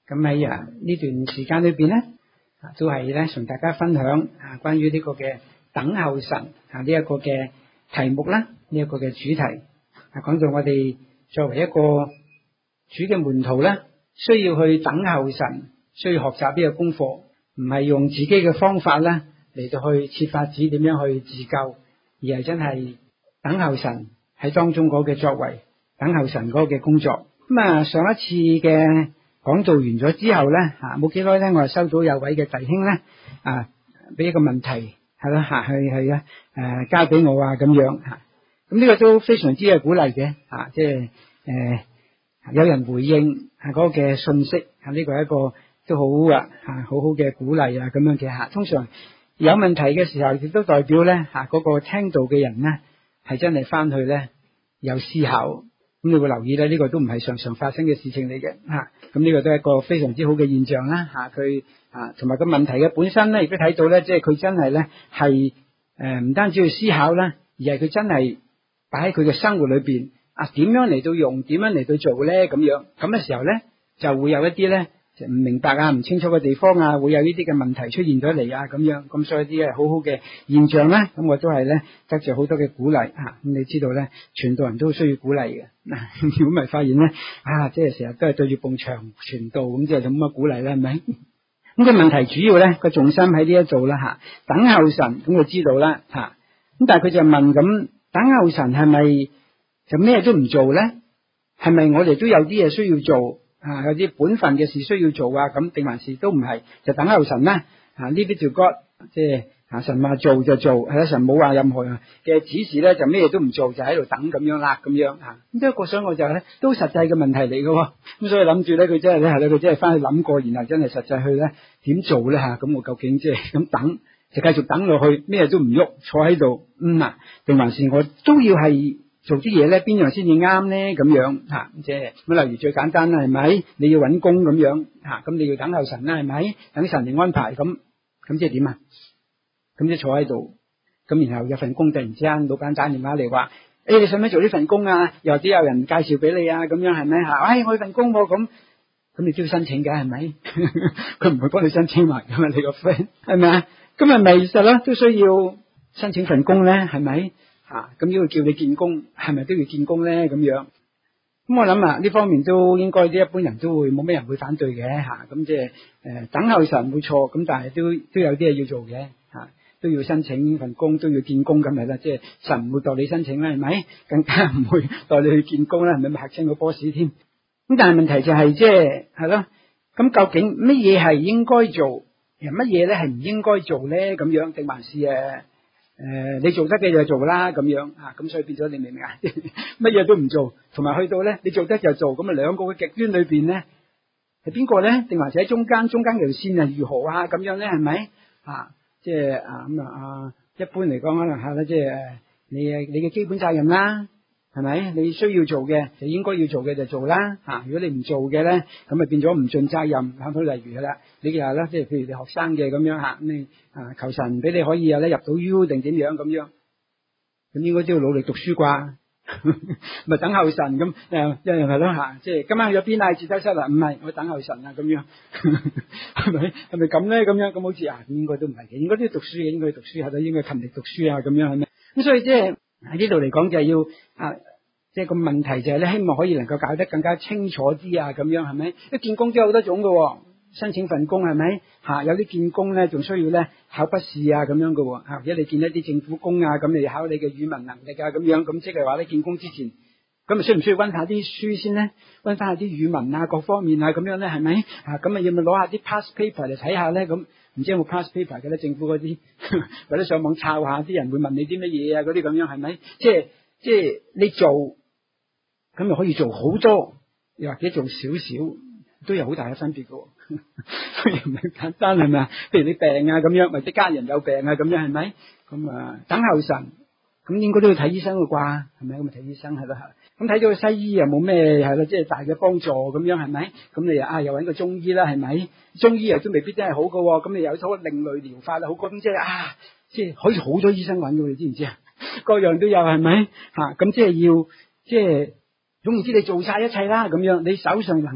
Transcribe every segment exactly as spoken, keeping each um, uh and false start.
咁喺啊呢段時間裏邊咧，都係咧同大家分享啊關於呢個嘅等候神啊呢一個嘅題目啦，呢一個嘅主題啊，講到我哋作為一個主嘅門徒咧，需要去等候神，需要學習呢個功課，唔係用自己嘅方法咧嚟到去設法子點樣去自救，而係真係等候神喺當中嗰個嘅作為，等候神嗰個嘅工作。咁啊，上一次嘅講道完咗之後咧，吓冇幾耐咧，我就收到有位嘅弟兄咧啊，俾一個問題係啦吓，係係咧誒交俾我啊咁樣吓，咁呢個都非常之係鼓勵嘅吓，即係誒有人回應係嗰個嘅信息啊，呢個係一個都好啊吓，好好嘅鼓勵啊咁樣嘅吓。通常有問題嘅時候，亦都代表咧吓嗰個聽道嘅人咧係真係翻去咧有思考。咁你會留意咧，呢個都唔係常常發生嘅事情嚟嘅吓。咁呢個都係一個非常之好嘅現象啦吓。佢啊同埋個問題嘅本身咧，亦都睇到咧，即係佢真係咧係誒唔單止去思考啦，而係佢真係擺喺佢嘅生活裏邊啊，點樣嚟到用，點樣嚟到做咧咁樣。咁嘅時候咧，就會有一啲咧唔明白啊、唔清楚嘅地方啊，會有呢啲嘅問題出現咗嚟啊咁樣。咁所以啲係好好嘅現象咧，咁我都係咧得著好多嘅鼓勵吓。咁你知道咧，傳道人都需要鼓勵嘅。如果唔係發現咧啊，即係成日都係對住埲牆傳道，咁即係有乜鼓勵咧？係咪？咁個問題主要咧個重心喺呢一度啦吓，等候神，咁就知道啦吓。咁但係佢就問咁，等候神係咪就咩都唔做咧？係咪我哋都有啲嘢需要做啊？有啲本分嘅事需要做啊？咁定還是都唔係？就等候神咧啊？呢啲叫 God， 即係啊神話做就做，係啦，神冇話任何嘅指示咧，就咩都唔做，就喺度等咁樣啦，咁樣吓。咁呢一個所以我就咧都實際嘅問題嚟嘅。咁所以諗住咧，佢真係咧係咧，佢真係翻去諗過，然後真係實際去咧點做咧吓？咁我究竟即係咁等，就繼續等落去，咩都唔喐，坐喺度，嗯啊，定還是我都要係做啲嘢咧？邊樣先至啱咧？咁樣吓，即係咁。例如最簡單啦，係咪？你要搵工咁樣吓，咁你要等候神啦，係咪？等神嚟安排，咁咁即係點啊？咁即係坐喺度，咁然後有份工突然之間老闆打電話嚟話，誒、欸，你使唔使做呢份工啊？又或者有人介紹俾你啊？咁樣係咪吓？哎，我份工喎，咁咁你都要申請嘅，係咪？佢唔會幫你申請埋噶嘛？你個 friend 係咪啊？咁咪咪實咯，都需要申請份工咧，係咪？吓，咁呢個叫你見工，係咪都要見工咧？咁樣，咁我諗啊，呢方面都應該啲一般人都會冇咩人會反對嘅吓。咁即係誒等候神冇錯，咁但係都都有啲嘢要做嘅吓。都要申請份工，都要見工咁咪啦，即係神唔會代你申請啦，係咪？更加唔會代你去見工啦，係咪？咪嚇親個 boss 添。咁但係問題就係即係係咯，咁究竟乜嘢係應該做，又乜嘢咧係唔應該做咧？咁樣定還是誒誒你做得嘅就做啦，咁樣啊？咁所以變咗你明唔明啊？乜嘢都唔做，同埋去到咧你做得就做，咁啊兩個嘅極端裏邊咧係邊個咧？定還是喺中間？中間條線係如何啊？咁樣咧係咪啊？即係啊咁啊，一般嚟講可能係啦，即係你誒你嘅基本責任啦，係咪？你需要做嘅就應該要做嘅就做啦吓。如果你唔做嘅咧，咁咪變咗唔盡責任。咁例如啦，你又係啦，即係譬如你學生嘅咁樣吓，咁你啊求神俾你可以有咧入到 U 定點樣咁樣，咁應該都要努力讀書啩。咪等候神咁，誒一樣係咯吓，即係今晚去咗邊啊？自修室啊？唔係，我等候神啊，咁樣係咪？係咪咁咧？咁樣咁好似啊，應該都唔係嘅，應該都要讀書嘅，應該讀書係咯，應該勤力讀書啊，咁樣係咪？咁所以即係喺呢度嚟講就係要啊，即係個問題就係咧，希望可以能夠搞得更加清楚啲啊，咁樣係咪？一見工都有好多種嘅，申請份工係咪吓？有啲見工咧，仲需要咧考筆試啊，咁樣嘅吓。如果你見一啲政府工啊，咁你考你嘅語文能力啊，咁樣咁即係話咧，見工之前咁咪需唔需要溫下啲書先咧？溫翻下啲語文啊，各方面啊，咁樣咧係咪啊？咁啊要咪攞下啲 past paper 嚟睇下咧？咁唔知有冇 past paper 嘅咧？政府嗰啲或者上網抄下，啲人會問你啲乜嘢啊？嗰啲咁樣係咪？即係即係你做咁又可以做好多，又或者做少少都有好大嘅分別嘅。雖然唔係簡單係咪啊？譬如你病啊咁樣，或者家人有病啊咁樣係咪？咁啊等候神，咁應該都要睇醫生嘅啩？係咪咁啊？睇醫生係咯，咁睇咗個西醫又冇咩係咯，即係大嘅幫助咁樣係咪？咁你啊又揾個中醫啦係咪？中醫又都未必真係好嘅，咁你有咗另類療法啦，好咁即係啊，即係可以好多醫生揾嘅，你知唔知啊？各樣都有係咪？吓咁即係要即係總言之，你做晒一切啦，咁樣你手上能力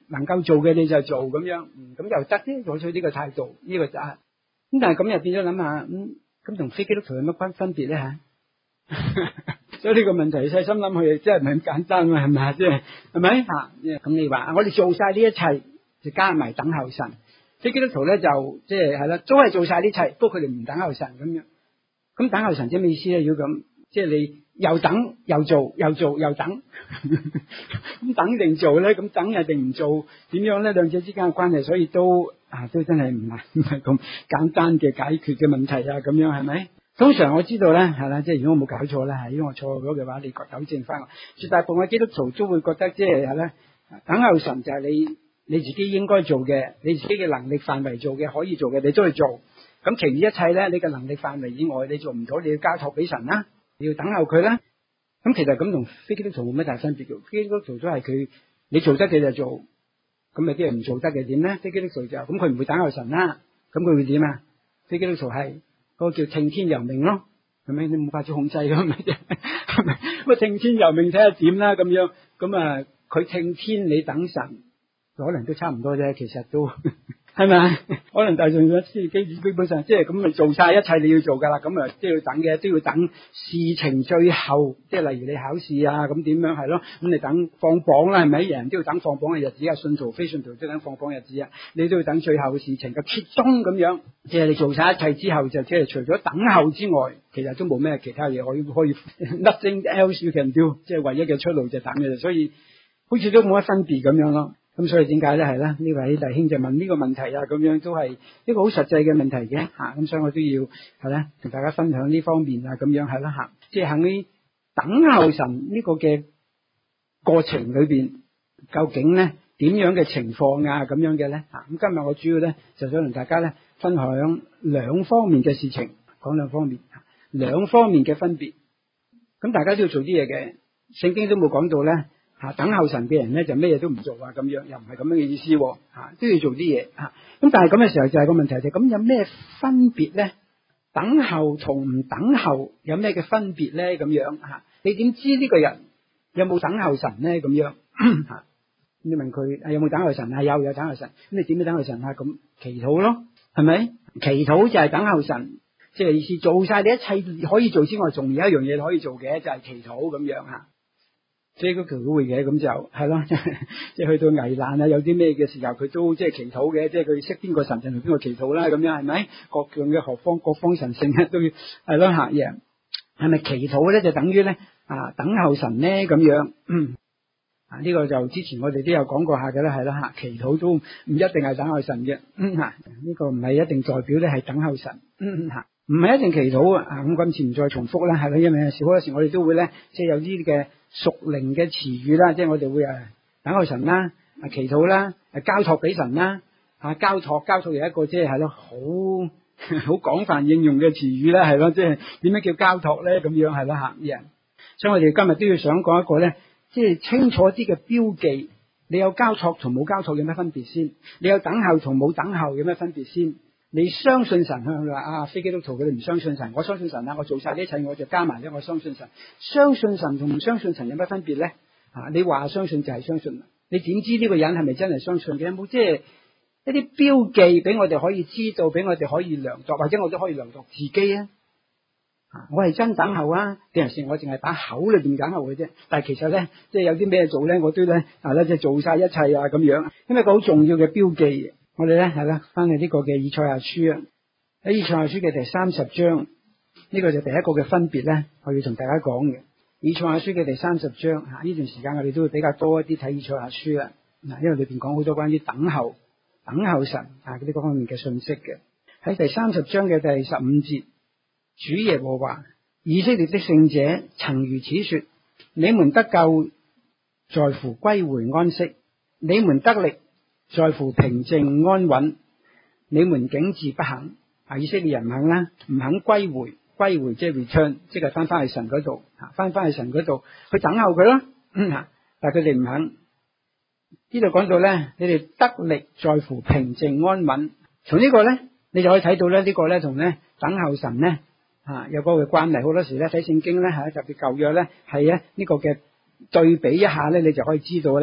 能夠做嘅你就做咁樣，嗯咁又得啫，採取呢個態度，呢、這個就係、是、咁。但係咁又變咗諗下，咁咁同非基督徒有乜關分別咧吓？所以呢個問題細心諗佢，真係唔係咁簡單啊，係咪啊？即係係咪吓？咁你話我哋做晒呢一切，就加埋等候神。非基督徒咧就即係係啦，都係做晒呢一切，不過佢哋唔等候神咁樣。咁等候神即係咩意思咧？如果咁，即係你又等又做，又做又等，咁等定做咧？咁等又定唔做？點樣咧？兩者之間嘅關係，所以都啊都真係唔係唔係咁簡單嘅解決嘅問題啊？咁樣係咪？通常我知道咧，係啦，即係如果我冇搞錯啦，如果我錯咗嘅話，你糾正翻我。絕大部分基督徒都會覺得，即係係咧，等候神就係你你自己應該做嘅，你自己嘅能力範圍做嘅，可以做嘅，你都去做。咁其餘一切咧，你嘅能力範圍以外，你做唔到，你要交託俾神啦，你要等候佢啦。咁其實咁同非基督徒冇乜大分別嘅，非基督徒都係佢你做得嘅就做，咁啊啲人唔做得嘅點咧？非基督徒就咁佢唔會等候神啦，咁佢會點啊？非基督徒係。嗰個叫聽天由命咯，係咪？你冇法子控制㗎咪啫？係咪？咁啊聽天由命睇下點啦咁樣，咁啊佢聽天你等神，可能都差唔多啫。其實都係咪？可能大眾嘅基基基本上即係咁咪做晒一切你要做㗎啦，咁啊都要等嘅，都要等事情最後，即係例如你考試啊咁點樣係咯？咁你等放榜啦，係咪？人人都要等放榜嘅日子啊，信徒非信徒都等放榜日子啊，你都要等最後嘅事情嘅揭盅咁樣。即係你做晒一切之後，就即係除咗等候之外，其實都冇咩其他嘢可以可以 nothing else you can do， 即係唯一嘅出路就等嘅，所以好似都冇乜分別咁樣咯。咁所以點解咧？係啦，呢位弟兄就問呢個問題啊，咁樣都係一個好實際嘅問題嘅吓。咁所以我都要係啦，同大家分享呢方面啊，咁樣係啦吓。即係喺等候神呢個嘅過程裏邊，究竟咧點樣嘅情況啊，咁樣嘅咧吓。咁今日我主要咧就想同大家咧分享兩方面嘅事情，講兩方面，兩方面嘅分別。咁大家都要做啲嘢嘅，聖經都冇講到咧。吓，等候神嘅人咧就咩嘢都唔做啊，咁樣又唔係咁樣嘅意思，吓都要做啲嘢吓。咁但係咁嘅時候就係個問題就係咁有咩分別咧？等候同唔等候有咩嘅分別咧？咁樣吓，你點知呢個人有冇等候神咧？咁樣吓，你問佢有冇等候神啊？有有等候神，咁你點樣等候神啊？咁祈禱咯，係咪？祈禱就係等候神，即係意思做晒你一切可以做之外，仲有一樣嘢可以做嘅就係祈禱咁樣吓。即係嗰條都會嘅，咁就係咯，即係去到危難啊，有啲咩嘅時候佢都即係祈禱嘅，即係佢識邊個神就同邊個祈禱啦，咁樣係咪？各樣嘅何方各方神聖啊，都要係咯吓嘢。係咪祈禱咧就等於咧啊等候神咧咁樣？嗯啊呢、這個就之前我哋都有講過下嘅啦，係啦吓，祈禱都唔一定係等候神嘅，嗯吓呢、這個唔係一定代表咧係等候神，嗯吓唔係一定祈禱啊。咁今次唔再重複啦，係啦，因為有時好多時我哋都會咧即係有啲嘅屬靈嘅詞語啦，即係我哋會誒等候神啦，啊祈禱啦，誒交託俾神啦，啊交託交託有一個即係係咯好好廣泛應用嘅詞語啦，係咯，即係點樣叫交託咧？咁樣係啦吓人，所以我哋今日都要想講一個咧。即係清楚啲嘅標記，你有交託同冇交託有咩分別先？你有等候同冇等候有咩分別先？你相信神，佢話啊，非基督徒佢哋唔相信神，我相信神啦，我做晒呢一切，我就加埋咧，我相信神。相信神同唔相信神有咩分別咧？啊，你話相信就係相信，你點知呢個人係咪真係相信嘅？有冇即係一啲標記俾我哋可以知道，俾我哋可以量度，或者我都可以量度自己啊？我係真等候啊，定係我淨係把口裏邊等候嘅啫？但係其實咧，即係有啲咩做咧，我都咧啊咧，即係做晒一切啊咁樣。因為一個好重要嘅標記，我哋咧係啦，翻去呢個嘅以賽亞書啊，喺以賽亞書嘅第三十章，呢個就第一個嘅分別咧，我要同大家講嘅。以賽亞書嘅第三十章啊，呢段時間我哋都會比較多一啲睇以賽亞書啊，嗱，因為裏邊講好多關於等候、等候神啊呢個方面嘅信息嘅。喺第三十章嘅第十五節。主耶和華以色列的聖者曾如此說：你們得救在乎歸回安息，你們得力在乎平靜安穩，你們竟自不肯。啊，以色列人唔肯啦，唔肯歸回，歸回即係 return，即係翻翻去神嗰度，翻翻去神嗰度去等候佢咯。嗯，但係佢哋唔肯。呢度講到咧，你哋得力在乎平靜安穩，從呢個咧，你就可以睇到咧，呢個咧同咧等候神咧。啊，有嗰個關係，好多時咧睇聖經咧，係特別舊約咧，係咧呢個嘅對比一下咧，你就可以知道咧，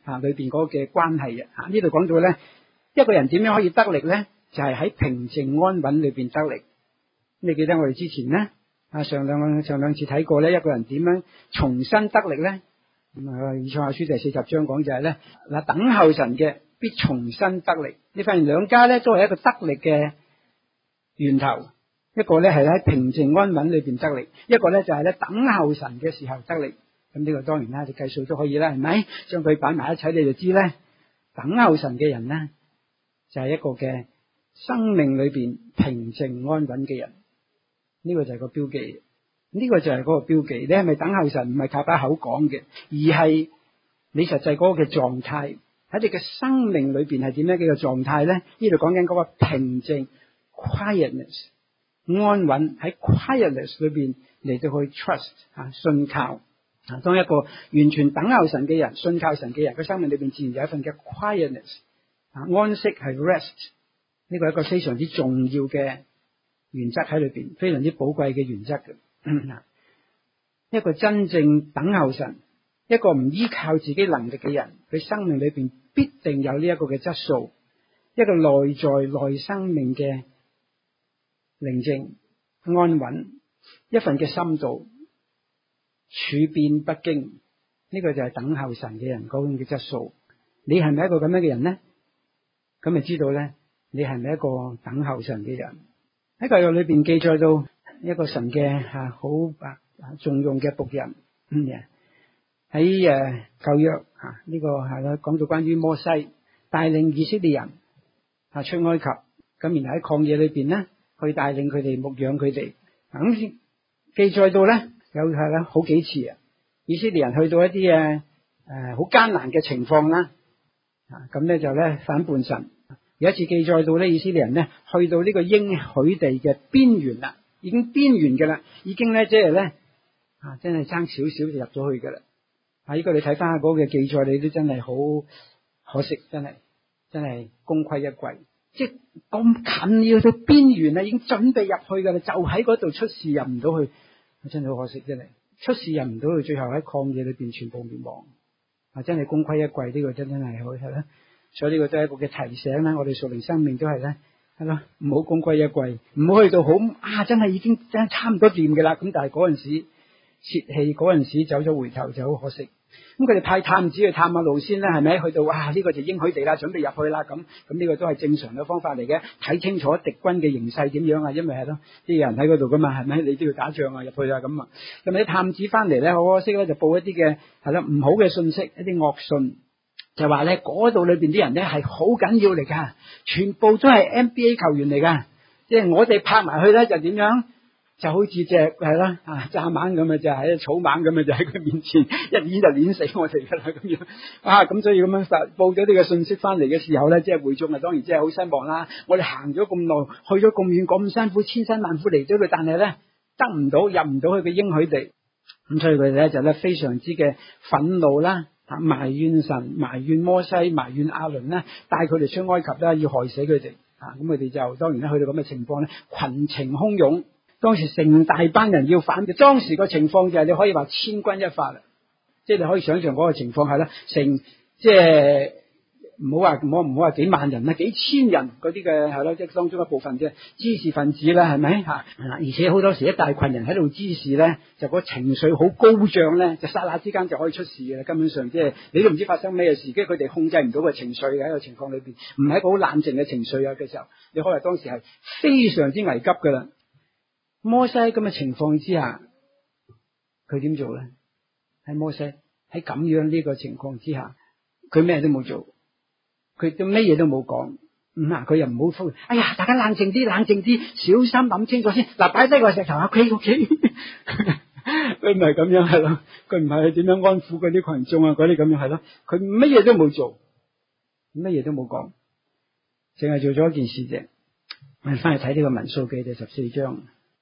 啊裏邊嗰個嘅關係啊。呢度講到咧，一個人點樣可以得力咧？就係喺平靜安穩裏邊得力。你記得我哋之前咧啊上兩上兩次睇過咧，一個人點樣重新得力咧？咁啊，以賽亞書第四十章講就係咧嗱，等候神嘅必重新得力。你發現兩家咧都係一個得力嘅源頭，一個咧係喺平靜安穩裏邊得力，一個咧就係咧等候神嘅時候得力。咁呢個當然啦，你計數都可以啦，係咪？將佢擺埋一齊，你就知咧，等候神嘅人咧就係一個嘅生命裏邊平靜安穩嘅人。呢個就係個標記，呢個就係嗰個標記。你係咪等候神？唔係靠把口講嘅，而係你實際嗰個嘅狀態喺你嘅生命裏邊係點樣嘅個狀態咧？呢度講緊嗰個平靜 quietness 安穩，喺 quietness 裏邊嚟到去 trust 啊信靠啊。當一個完全等候神嘅人，信靠神嘅人，佢生命裏邊自然有一份嘅 quietness 啊安息係 rest。呢個係一個非常之重要嘅原則喺裏邊，非常之寶貴嘅原則嘅。一個真正等候神，一個唔依靠自己能力嘅人，佢生命裏邊必定有呢一個嘅質素，一個內在內生命嘅寧靜安穩，一份嘅深度，處變不驚。呢、這個就係等候神嘅人嗰種嘅質素。你係咪一個咁樣嘅人呢？咁咪知道咧，你係咪一個等候神嘅人？喺舊約裏邊記載到一個神嘅吓好啊重用嘅僕人，喺誒舊約吓呢個係啦，講到關於摩西帶領以色列人啊出埃及，咁然後喺曠野裏邊咧去帶領佢哋牧養佢哋。咁記載到咧有係啦好幾次啊，以色列人去到一啲誒誒好艱難嘅情況啦，啊咁咧就咧反叛神。有一次記載到咧，以色列人咧去到呢個應許地嘅邊緣啦，已經邊緣嘅啦，已經咧即係咧啊，真係爭少少就入咗去噶啦。啊，呢個你睇翻下嗰個記載，你都真係好可惜，真係真係功虧一簣。即係咁近要到邊緣啦，已經準備入去噶啦，就喺嗰度出事入唔到去，真係好可惜，真係出事入唔到去，最後喺曠野裏邊全部滅亡。啊，真係功虧一簣，呢、這個真真係好係啦。所以呢個都係一個嘅提醒啦，我哋屬靈生命都係咧，係咯，唔好功虧一簣，唔好去到好啊，真係已經真係差唔多掂嘅啦。咁但係嗰陣時泄氣，嗰陣時走咗回頭就好可惜。咁佢哋派探子去探下路先啦，係咪？去到哇呢、這個就應許地啦，準備入去啦。咁咁呢個都係正常嘅方法嚟嘅，睇清楚敵軍嘅形勢點樣啊，因為係咯啲人喺嗰度噶嘛，係咪？你都要打仗啊，入去啊咁啊。咁啲探子翻嚟咧，好可惜咧，就報一啲嘅係啦唔好嘅信息，一啲惡信。就話咧，嗰度裏邊啲人咧係好緊要嚟噶，全部都係 N B A 球員嚟噶。即係我哋拍埋去咧，就點樣？就好似隻係啦啊蚱蜢咁啊，就喺草蜢咁啊，就喺佢面前一捻就捻死我哋噶啦咁樣啊！咁所以咁樣實報咗呢個信息翻嚟嘅時候咧，即係會眾啊，當然即係好失望啦。我哋行咗咁耐，去咗咁遠，咁辛苦，千辛萬苦嚟咗佢，但係咧得唔到，入唔到佢嘅應許地。咁所以佢哋咧就咧非常之嘅憤怒啦。埋怨神，埋怨摩西，埋怨亞倫咧，帶佢哋出埃及啦，要害死佢哋啊！咁佢哋就當然咧去到咁嘅情況咧，群情洶湧，當時成大班人要反嘅。當時個情況就係你可以話千鈞一髮啦，即係你可以想象嗰個情況係啦，成即係唔好話唔好唔好話幾萬人啦，幾千人嗰啲嘅係咯，即係當中一部分嘅知識分子啦，係咪吓？而且好多時一大群人喺度滋事咧，就個情緒好高漲咧，就剎那之間就可以出事嘅啦。根本上即係你都唔知發生咩事，跟住佢哋控制唔到個情緒嘅喺個情況裏邊，唔係一個好冷靜嘅情緒啊嘅時候，你可能當時係非常之危急噶啦。摩西咁嘅情況之下，佢點做咧？喺摩西喺咁樣呢個情況之下，佢咩都冇做。佢都咩嘢都冇講，咁啊佢又唔好呼，哎呀大家冷靜啲，冷靜啲，小心諗清楚先。嗱，擺低個石頭，OK OK，佢唔係咁樣係咯，佢唔係點樣安撫嗰啲群眾啊，嗰啲咁樣係咯，佢乜嘢都冇做，乜嘢都冇講，淨係做咗一件事啫。我哋翻去睇呢個民數記第十四章，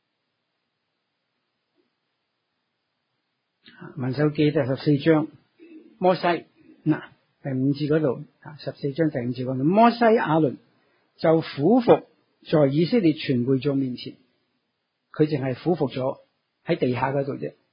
民數記第十四章，摩西嗱。第五節嗰度啊，十四章第五節嗰度，摩西亞倫就俯伏在以色列全會眾面前，佢淨係俯伏咗喺地下嗰度啫，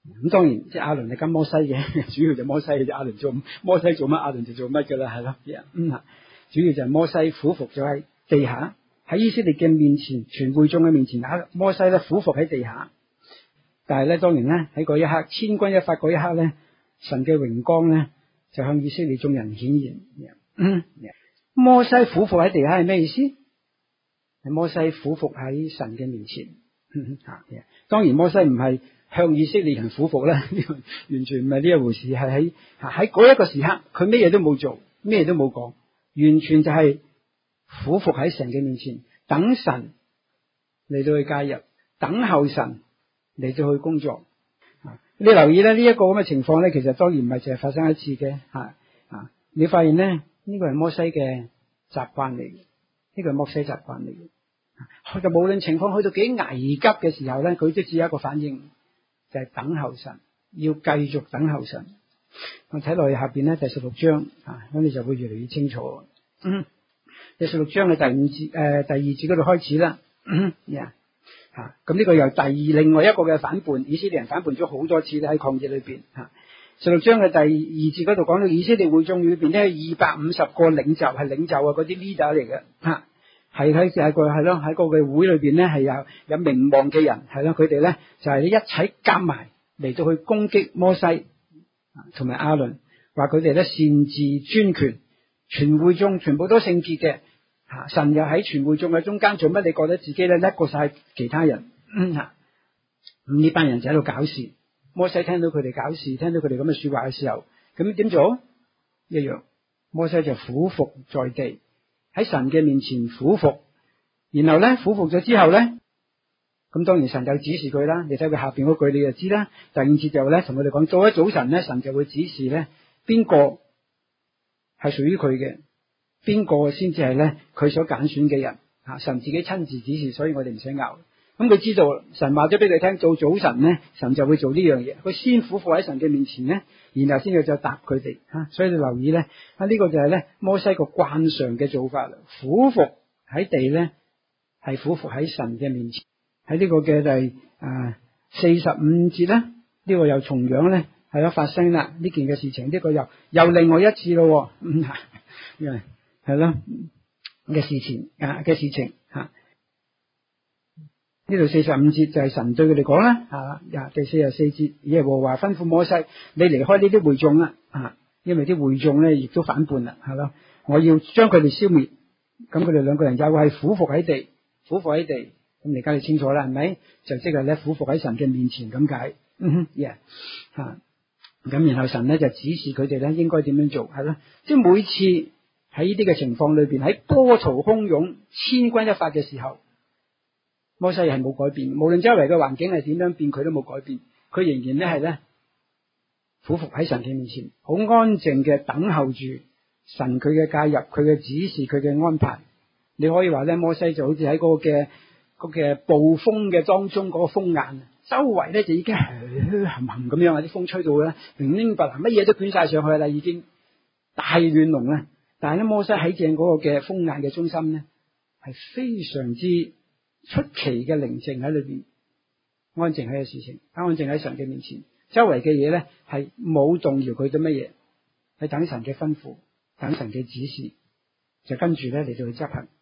咁當然即係亞倫係跟摩西嘅，主要就摩西嘅，亞倫做摩西做乜，亞倫就做乜噶啦，係咯，嗯，主要就係摩西俯伏咗喺地下，喺以色列嘅面前，全會眾嘅面前，摩西咧俯伏喺地下。但係咧，當然咧喺嗰一刻，千鈞一髮嗰一刻咧，神嘅榮光咧就向以色列眾人顯現。嗯，摩西俯伏喺地下係咩意思？係摩西俯伏喺神嘅面前。嗯，當然摩西唔係向以色列人俯伏啦，完全唔係呢一回事，係喺喺嗰一個時刻，佢咩嘢都冇做，咩嘢都冇講，完全就係俯伏喺神嘅面前，等神嚟到去介入，等候神嚟到去工作。你留意咧，呢、這、一個咁嘅情況咧，其實當然唔係淨係發生一次嘅，吓啊！你發現咧，呢、這個係摩西嘅習慣嚟嘅，呢、這個係摩西習慣嚟嘅。佢就無論情況去到幾危急嘅時候咧，佢都只有一個反應，就係、是、等候神，要繼續等候神。我睇落去下邊咧，第十六章啊，咁你就會越嚟越清楚。嗯，第十六章嘅第五節誒、呃，第二節嗰度開始啦。嗯，呀、yeah.。吓、啊，咁呢個又第二另外一個嘅反叛，以色列人反叛咗好多次喺曠野裏邊。吓、啊，十六章嘅第二節嗰度講到以色列會眾裏邊咧，二百五十個領袖係領袖啊，嗰啲 leader 嚟嘅。吓，係喺喺個係咯喺個嘅會裏邊咧，係有有名望嘅人，係咯，佢哋咧就係、是、一齊夾埋嚟到去攻擊摩西同埋亞倫，話佢哋咧擅自專權，全會眾全部都聖潔嘅。吓，神又喺全會眾嘅中間做乜？你覺得自己咧叻過晒其他人？嗯吓，咁呢班人就喺度搞事。摩西聽到佢哋搞事，聽到佢哋咁嘅說話嘅時候，咁點做？一樣，摩西就俯伏在地，喺神嘅面前俯伏。然後咧俯伏咗之後咧，咁當然神就指示佢啦。你睇佢下邊嗰句你就知啦。第五節就咧同佢哋講，到咗早晨咧，神就會指示咧邊個係屬於佢嘅。邊個先至係咧佢所揀選嘅人啊？神自己親自指示，所以我哋唔使拗。咁佢知道神話咗俾佢聽，到早晨咧，神就會做呢樣嘢。佢先俯伏喺神嘅面前咧，然後先至再答佢哋吓。所以你留意咧，啊、這、呢個就係咧摩西個慣常嘅做法啦。俯伏喺地咧，係俯伏喺神嘅面前。喺呢個嘅第啊四十五節咧，呢、這個又同樣咧係有發生啦呢件嘅事情。呢、這個又又另外一次咯，嗯吓，因為係咯嘅事情啊嘅事情吓，呢度四十五節就係神對佢哋講啦吓，第四十四節耶和華吩咐摩西，你離開呢啲會眾啦啊，因為啲會眾咧亦都反叛啦，係咯，我要將佢哋消滅。咁佢哋兩個人又係俯伏喺地，俯伏喺地，咁而家你清楚啦，係咪？就即係咧俯伏喺神嘅面前咁解，嗯哼，耶吓，咁然後神咧就指示佢哋咧應該點樣做，係咯，即係每次。喺呢啲嘅情況裏邊，喺波濤洶湧、千鈞一髮嘅時候，摩西係冇改變，無論周圍嘅環境係點樣變，佢都冇改變，佢仍然咧係咧俯伏喺神嘅面前，好安靜嘅等候住神佢嘅介入、佢嘅指示、佢嘅安排。你可以話咧，摩西就好似喺嗰個嘅嗰嘅暴風嘅當中，嗰個風眼周圍咧就已經冚冚咁樣，啲風吹到咧零零白乜嘢都捲晒上去啦，已經大亂龍啦。但係咧，摩西喺正嗰個嘅風眼嘅中心咧，係非常之出奇嘅寧靜喺裏邊，安靜喺個事情，安靜喺神嘅面前，周圍嘅嘢咧係冇動搖佢啲乜嘢，係等神嘅吩咐，等神嘅指示，就跟住咧嚟到去執行。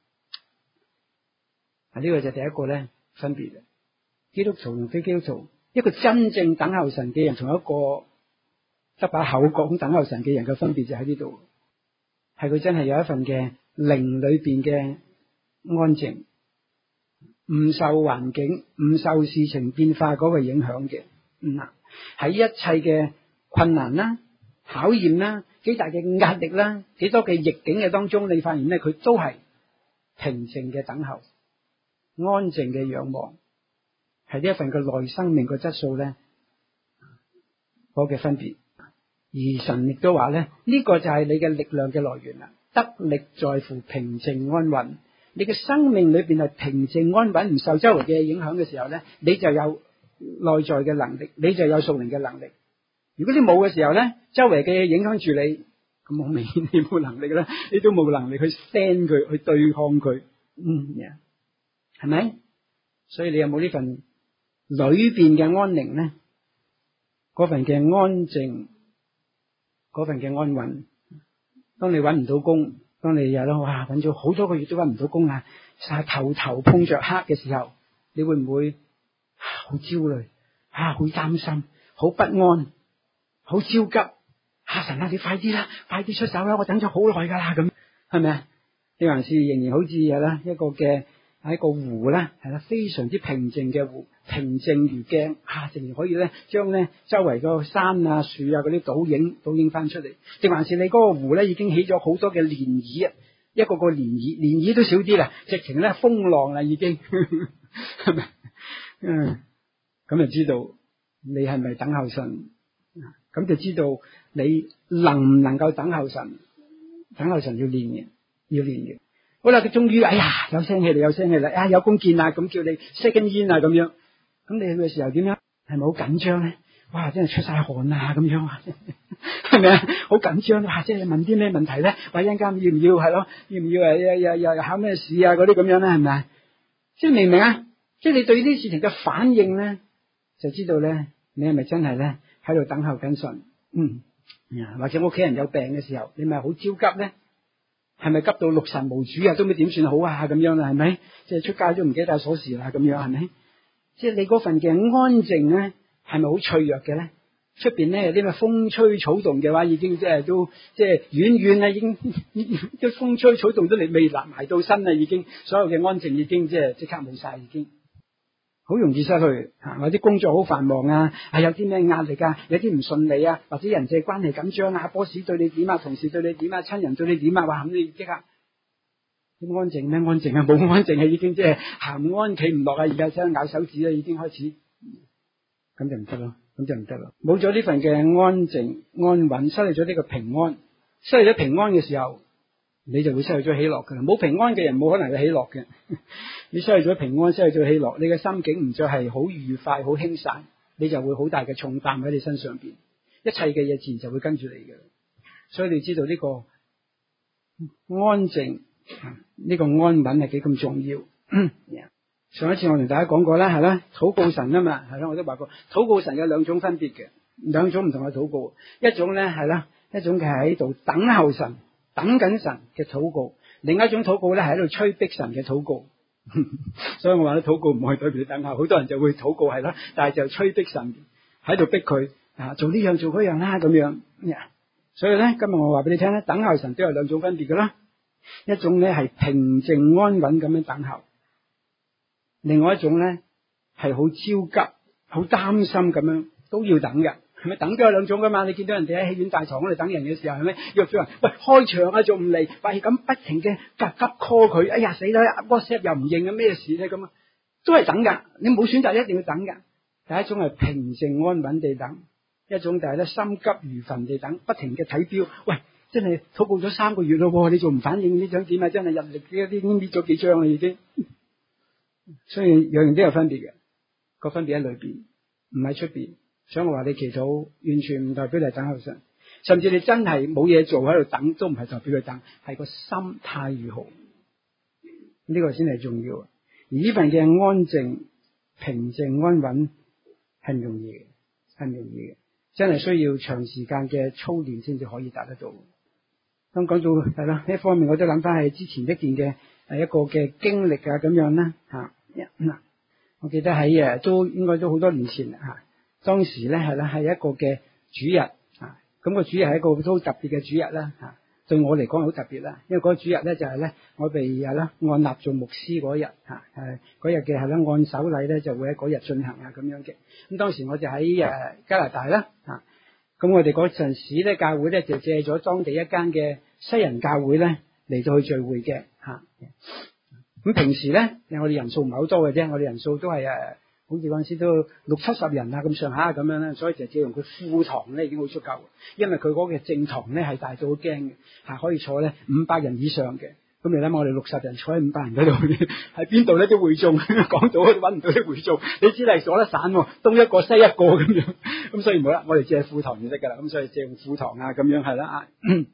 啊，呢個就第一個咧分別啦。基督徒同非基督徒，一個真正等候神嘅人，同一個得把口講等候神嘅人嘅分別就喺呢度。係佢真係有一份嘅靈裏邊嘅安靜，唔受環境、唔受事情變化嗰個影響嘅。嗯啊，喺一切嘅困難啦、考驗啦、幾大嘅壓力啦、幾多嘅逆境嘅當中，你發現咧，佢都係平靜嘅等候、安靜嘅仰望，係呢一份嘅內生命嘅質素咧，嗰嘅分別。而神亦都話咧，呢個就係你嘅力量嘅來源啦。得力在乎平靜安穩。你嘅生命裏邊係平靜安穩，唔受周圍嘅影響嘅時候咧，你就有內在嘅能力，你就有屬靈嘅能力。如果你冇嘅時候咧，周圍嘅嘢影響住你，咁好明顯你冇能力啦，你都冇能力去 stand 佢，去對抗佢。嗯，係咪？所以你有冇呢份裏邊嘅安寧咧？ 嗰份嘅安靜，嗰份嘅安穩。當你揾唔到工，當你又諗哇揾咗好多個月都揾唔到工啊，晒頭頭碰着黑嘅時候，你會唔會好焦慮啊？好擔心，好不安，好焦急。啊神啊，你快啲啦，快啲出手啦！我等咗好耐噶啦，咁係咪啊？你還是仍然好似係啦一個嘅喺一個湖啦，係啦非常之平靜嘅湖，平靜如鏡啊，仍然可以咧將咧周圍個山啊樹啊嗰啲倒影倒影翻出嚟。定還是你嗰個湖咧已經起咗好多嘅漣漪啊，一個個漣漪，漣漪都少啲啦，直情咧風浪啦已經，係咪？嗯，咁就知道你係咪等候神，咁就知道你能唔能夠等候神。等候神要練嘅，要練嘅。好啦，佢終於哎呀有聲氣啦，有聲氣啦，啊有工見啦，咁叫你熄根煙啊咁樣。咁你去嘅時候點樣？係咪好緊張咧？哇，真係出晒汗啊咁樣啊，係咪啊？好緊張啊！即係問啲咩問題咧？話一陣間要唔要係咯？要唔要誒？又又又又考咩試啊？嗰啲咁樣咧，係咪？即係明唔明啊？即係你對呢啲事情嘅反應咧，就知道咧，你係咪真係咧喺度等候緊神？嗯。或者屋企人有病嘅時候，你咪好焦急咧？係咪急到六神無主啊？都唔知點算好啊？咁樣啦，係咪？即係出街都唔記得帶鎖匙啦，咁樣係咪？即係你嗰份嘅安靜咧，係咪好脆弱嘅咧？出邊咧有啲咩風吹草動嘅話，已經即係都即係遠遠啊，已經都風吹草動都嚟未立埋到身啦，已經所有嘅安靜已經即係即刻冇晒，已經。好容易失去，或者工作好繁忙啊，係有啲咩壓力啊，有啲唔順利啊，或者人際關係緊張啊，波士對你點啊，同事對你點啊，親人對你點啊，話咁你即刻點安靜咩？安靜啊，冇安靜啊，已經即係行唔安企唔落啊，而家想咬手指啊，已經開始，咁就唔得咯，咁就唔得咯，冇咗呢份嘅安靜安穩，失去咗呢個平安，失去咗平安嘅時候，你就會失去咗喜樂噶啦。冇平安嘅人冇可能有喜樂嘅。你失去咗平安，失去咗喜樂，你嘅心境唔再係好愉快、好輕散，你就會好大嘅重擔喺你身上邊，一切嘅嘢自然就會跟住你嘅。所以你知道呢個安靜、呢個安穩係幾咁重要。上一次我同大家講過啦，係啦，禱告神啊嘛，係啦，我都話過，禱告神有兩種分別嘅，兩種唔同嘅禱告，一種咧係啦，一種嘅係喺度等候神、等緊神嘅禱告，另一種禱告咧係喺度催逼神嘅禱告。所以我話咧，禱告唔可以代表等候，好多人就會禱告係啦，但係就催逼神喺度逼佢啊，做呢樣做嗰樣啦咁樣。所以咧，今日我話俾你聽咧，等候神都有兩種分別噶啦，一種咧係平靜安穩咁樣等候，另外一種咧係好焦急、好擔心咁樣都要等嘅。係咪等都有兩種噶嘛？你見到人哋喺戲院大堂嗰度等人嘅時候，係咪約咗人？喂，開場啊，仲唔嚟？喂，咁不停嘅急急 call 佢。哎呀，死啦 ！WhatsApp 又唔應啊，咩事咧？咁啊，都係等噶。你冇選擇，一定要等噶。第一種係平靜安穩地等，一種就係咧心急如焚地等，不停嘅睇錶。喂，真係禱告咗三個月咯，你仲唔反應？呢張點啊？真係日曆呢啲已經搣咗幾張啦，已經。所以樣樣都有分別嘅，個分別喺裏邊，唔喺出邊。所以我話你祈禱完全唔代表你等候神，甚至你真係冇嘢做喺度等，都唔係代表佢等，係個心態如何，呢個先係重要。而呢份嘅安靜、平靜、安穩係唔容易嘅，係唔容易嘅，真係需要長時間嘅操練先至可以達得到。咁講到係啦，呢一方面我都諗翻係之前一件嘅係一個嘅經歷啊，咁樣啦吓。嗱，我記得喺誒都應該都好多年前吓。當時咧係啦，係一個嘅主日啊，咁個主日係一個都特別嘅主日啦吓，對我嚟講好特別啦，因為嗰個主日咧就係咧我被係啦按立做牧師嗰日吓，誒嗰日嘅係啦按手禮咧就會喺嗰日進行啊咁樣嘅。咁當時我就喺誒加拿大啦吓，咁我哋嗰陣時咧教會咧就借咗當地一間嘅西人教會咧嚟到去聚會嘅吓。咁平時咧我哋人數唔係好多嘅啫，我哋人數都係誒。好似嗰陣時都六七十人啊咁上下咁樣咧，所以就借用佢副堂咧已經好足夠，因為佢嗰個正堂咧係大到好驚嘅，係可以坐咧五百人以上嘅。咁你諗我哋六十人坐喺五百人嗰度，喺邊度咧啲會眾講到都揾唔到啲會眾，你只係坐得散，東一個西一個咁樣，咁所以唔好啦，我哋借副堂就得噶啦，咁所以借用副堂啊咁樣係啦啊。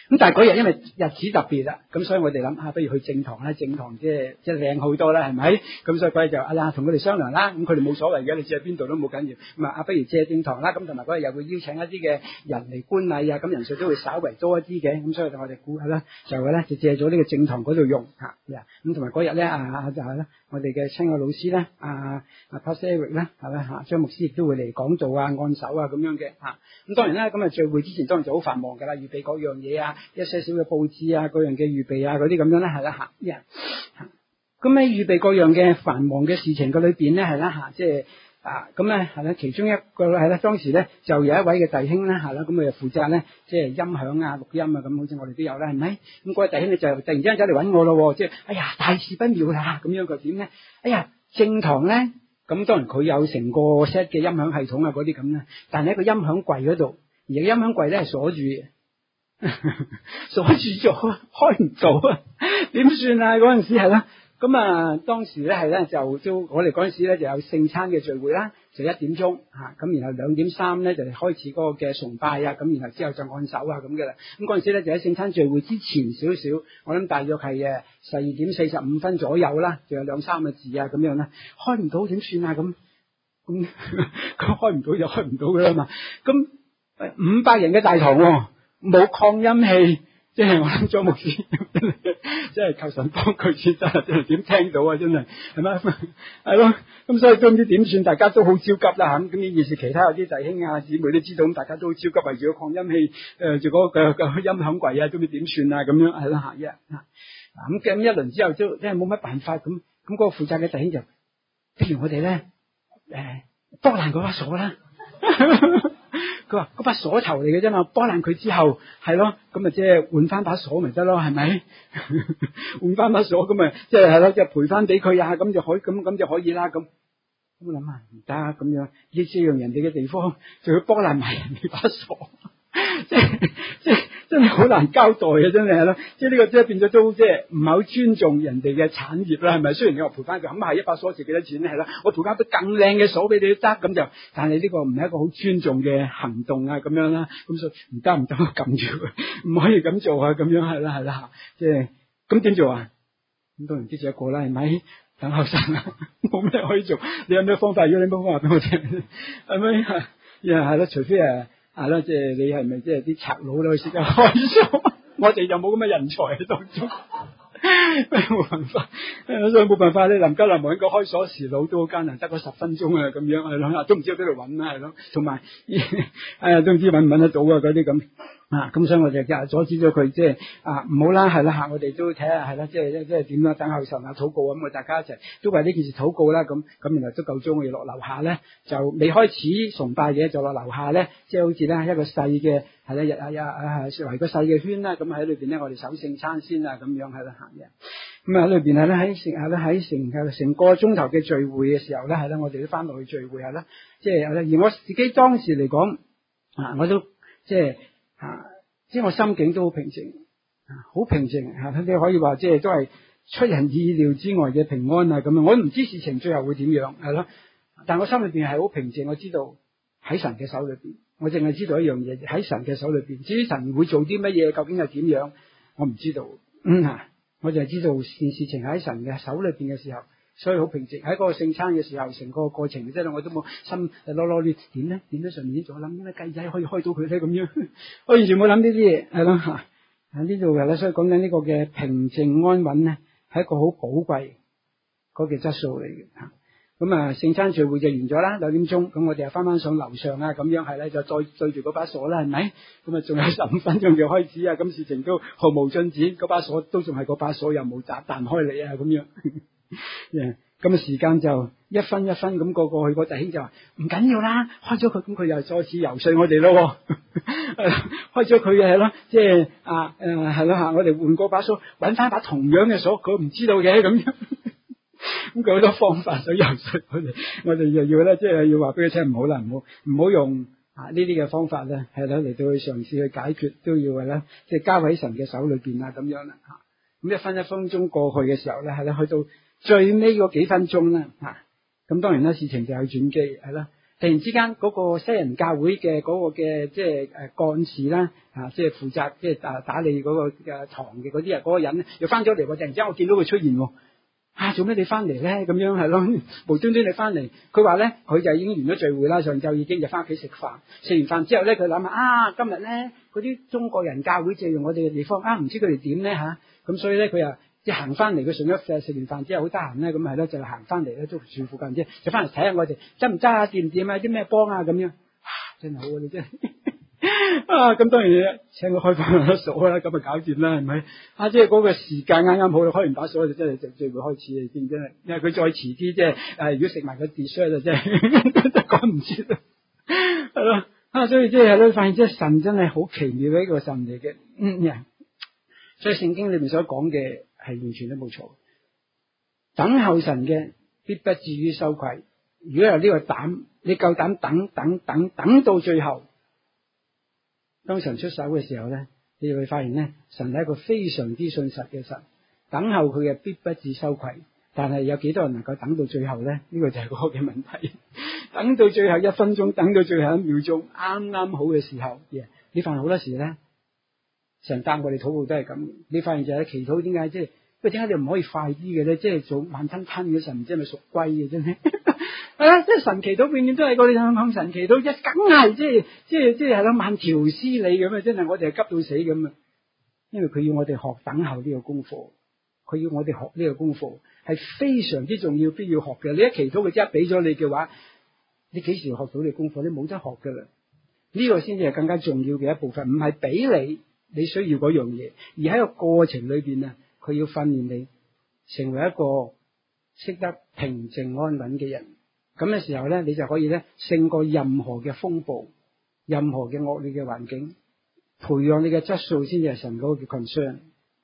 咁但係嗰日因為日子特別啦，咁所以我哋諗啊，不如去正堂啦，正堂即係即係靚好多啦，係咪？咁所以嗰日就啊啦，同佢哋商量啦，咁佢哋冇所謂嘅，你借邊度都冇緊要。咁啊，不如借正堂啦。咁同埋嗰日又會邀請一啲嘅人嚟觀禮啊，咁人數都會稍為多一啲嘅。咁所以我哋估下啦，就咧就借咗呢個正堂嗰度用嚇。咁同埋嗰日咧啊就係咧，我哋嘅親愛老師咧啊啊 Pastor Eric 咧係咪嚇？張牧師亦都會嚟講道啊、按手啊咁樣嘅嚇。咁當然啦，咁啊聚會之前當然就好繁忙㗎啦，預備各樣嘢啊。一些少嘅佈置啊，各樣嘅預備啊，嗰啲咁樣咧，係啦嚇，嚇咁喺預備各樣嘅繁忙嘅事情嘅裏邊咧，係啦嚇，即係啊咁咧係啦，其中一個係啦，當時咧就有一位嘅弟兄咧係啦，咁佢就負責咧即係音響啊、錄音啊，咁好似我哋都有啦，係咪？咁嗰位弟兄咧就突然之間走嚟揾我咯，即係哎呀大事不妙啦，咁樣佢點咧？哎呀正堂咧，咁當然佢有成個 set 嘅音響系統啊嗰啲咁啦，但係喺個音響櫃嗰度，而個音響櫃咧係鎖住嘅。鎖住咗，開唔到啊！點算啊？嗰陣時係啦，咁啊，當時咧係咧就都我哋嗰陣時咧就有聖餐嘅聚會啦，就一點鐘吓，咁然後兩點三咧就開始嗰個嘅崇拜啊，咁然後之後就按手啊咁嘅啦。咁嗰陣時咧就喺聖餐聚會之前少少，我諗大約係誒十二點四十五分左右啦，仲有兩三個字啊咁樣啦，開唔到點算啊？咁咁咁開唔到就開唔到噶啦嘛。咁五百人嘅大堂喎。冇擴音器，即係我諗張牧師，即係求神幫佢先得，真係點聽到啊！真係係咪？係咯，咁所以都唔知點算，大家都好焦急啦嚇。咁呢件事，其他有啲弟兄啊姊妹都知道，咁大家都好焦急，圍住個擴音器，誒住嗰個個音響櫃啊，都唔知點算啊咁樣，係咯嚇一嚇。咁咁一輪之後，都真係冇乜辦法咁，咁嗰個負責嘅弟兄就，不如我哋咧誒剝爛嗰把鎖啦。佢話嗰把鎖頭嚟嘅啫嘛，剝爛佢之後係咯，咁咪即係換翻把鎖咪得咯，係咪？換翻把鎖咁咪即係係咯，即係賠翻俾佢啊，咁就可以，咁咁就可以啦。咁咁我諗下唔得咁樣，呢這樣人哋嘅地方，就要剝爛埋人哋把鎖，即係即係真係好難交代嘅，真係係咯。即係呢個即係變咗都即係唔係好尊重人哋嘅產業啦，係咪？雖然你話賠翻佢，咁係一把鎖值幾多錢咧？係啦，我賠翻筆更靚嘅鎖俾你都得，咁就，但係呢個唔係一個好尊重嘅行動啊，咁樣啦，咁所以唔得唔得，撳住佢，唔可以咁做啊，咁樣係啦係啦，即係咁點做啊？咁當然只有一個啦，係咪？等候神啊，冇咩可以做，你有咩方法？如果你冇方法俾我聽，係咪？係係咯，除非誒。係啦，即係你係咪即係啲賊佬咧？識得開鎖，我哋就冇咁嘅人才喺當中，冇辦法，所以冇辦法咧。臨急臨忙一個開鎖匙佬都好艱難，得嗰十分鐘啊，咁樣係咯，都唔知喺邊度揾啦，係咯，同埋誒都唔知揾唔揾得到啊，嗰啲咁啊，咁所以我就就阻止咗佢，即係啊唔好啦，係啦嚇，我哋都睇下係啦，即係即係點啦，等候神啊，禱告咁，我大家一齊都為呢件事禱告啦，咁咁然後都夠鐘，我哋落樓下咧就未開始崇拜嘅，就落樓下咧，即係好似咧一個細嘅係啦，日啊日啊圍個細嘅圈啦，咁喺裏邊咧我哋守聖餐先啊，咁樣喺度行嘅。咁啊喺裏邊係咧喺成係咧喺成係成個鐘頭嘅聚會嘅時候咧係咧，我哋都翻落去聚會係啦，即係而我自己當時嚟講啊，我都即係。啊！即係我心境都好平靜，啊，好平靜吓，你可以話即係都係出人意料之外嘅平安啊咁樣。我都唔知事情最後會點樣，係咯。但我心裏邊係好平靜，我知道喺神嘅手裏邊，我淨係知道一樣嘢喺神嘅手裏邊。至於神會做啲乜嘢，究竟係點樣，我唔知道。嗯啊，我就係知道件事情喺神嘅手裏邊嘅時候。所以好平靜喺嗰個聖餐嘅時候，成個過程即係我都冇心攞攞啲點咧，點咧上面仲諗啲咩計仔可以開到佢咧咁樣，我完全冇諗呢啲嘢，係咯吓。喺呢度嘅咧，所以講緊呢個嘅平靜安穩咧，係一個好寶貴嗰個質素嚟嘅吓。咁啊，聖餐聚會就完咗啦，兩點鐘，咁我哋又翻翻上樓上啊，咁樣係咧，就再對住嗰把鎖啦，係咪？咁啊，仲有十五分鐘就開始啊，咁事情都毫無進展，嗰把鎖都仲係嗰把鎖，又冇砸彈開嚟啊，咁樣。咁啊、yeah, 時間就一分一分咁過過去，個弟兄就話唔緊要啦，開咗佢，咁佢又再次游說我哋咯，開咗佢嘅係咯，即係啊誒係咯吓，我哋換過把鎖，揾翻把同樣嘅鎖，佢唔知道嘅咁樣，咁佢好多方法想游說我哋，我哋又要咧，即係要話俾佢聽唔好啦，唔好唔好用啊呢啲嘅方法咧，係啦嚟到去嘗試去解決，都要係啦，即係交喺神嘅手裏邊啊咁樣啦吓，咁一分一分鐘過去嘅時候咧，係啦去到。最尾嗰幾分鐘啦，吓、啊、咁當然啦，事情就有轉機係啦。 突然之間嗰個西人教會嘅嗰個嘅即係誒幹事啦，啊，即係負責即係打打理嗰個誒堂嘅嗰啲人，嗰個人咧又翻咗嚟喎。突然之間我見到佢出現喎，啊，做咩你翻嚟咧？咁樣係咯，無端端你翻嚟。佢話咧，佢就已經完咗聚會啦，上晝已經就翻屋企食飯。食完飯之後咧，佢諗下啊，今日咧嗰啲中國人教會借用我哋嘅地方啊，唔知佢哋點咧嚇。咁所以咧，佢又即係行翻嚟，佢順咗食完飯之後好得閒咧，咁係咯，就行翻嚟咧，都住附近啫，就翻嚟睇下我哋得唔得啊，掂唔掂啊，啲咩幫啊咁樣。啊，真係好啊，你真係啊！咁當然請佢開翻把鎖啦，咁啊搞掂啦，係咪？啊，即係嗰個時間啱啱好，開完把鎖就真係就聚會開始啊，見唔真係？因為佢再遲啲即係誒，如果食埋個 dessert 就真係都趕唔切啦，係咯啊！所以即係咧，發現即係神真係好奇妙嘅一個神嚟嘅，嗯，所以聖經裏面所講嘅係完全都冇錯。等候神嘅必不至於羞愧。如果有呢個膽，你夠膽等等等等到最後，當神出手嘅時候咧，你就會發現咧，神係一個非常之信實嘅神。等候佢嘅必不至羞愧，但係有幾多人能夠等到最後咧？呢個就係嗰個嘅問題。等到最後一分鐘，等到最後一秒鐘，啱啱好嘅時候，yeah, 你發現好多時咧，神答我哋禱告都係咁。你發現就係祈禱點解即係，喂，點解你唔可以快啲嘅咧？即係做慢吞吞嘅神，唔知係咪屬龜嘅真係？係啦，即係神祈禱永遠都係我哋向向神祈禱，一梗係即係即係即係係咯，慢條斯理咁啊！真係我哋係急到死咁啊！因為佢要我哋學等候呢個功課，佢要我哋學呢個功課係非常之重要，必要學嘅。你一祈禱佢即刻俾咗你嘅話，你幾時學到你功課？你冇得學噶啦！呢個先至係更加重要嘅一部分，唔係俾你你需要嗰樣嘢，而喺個過程裏邊啊，佢要訓練你成為一個識得平靜安穩嘅人。咁嘅時候咧，你就可以咧勝過任何嘅風暴、任何嘅惡劣嘅環境，培養你嘅質素先至係神嗰個叫 concern。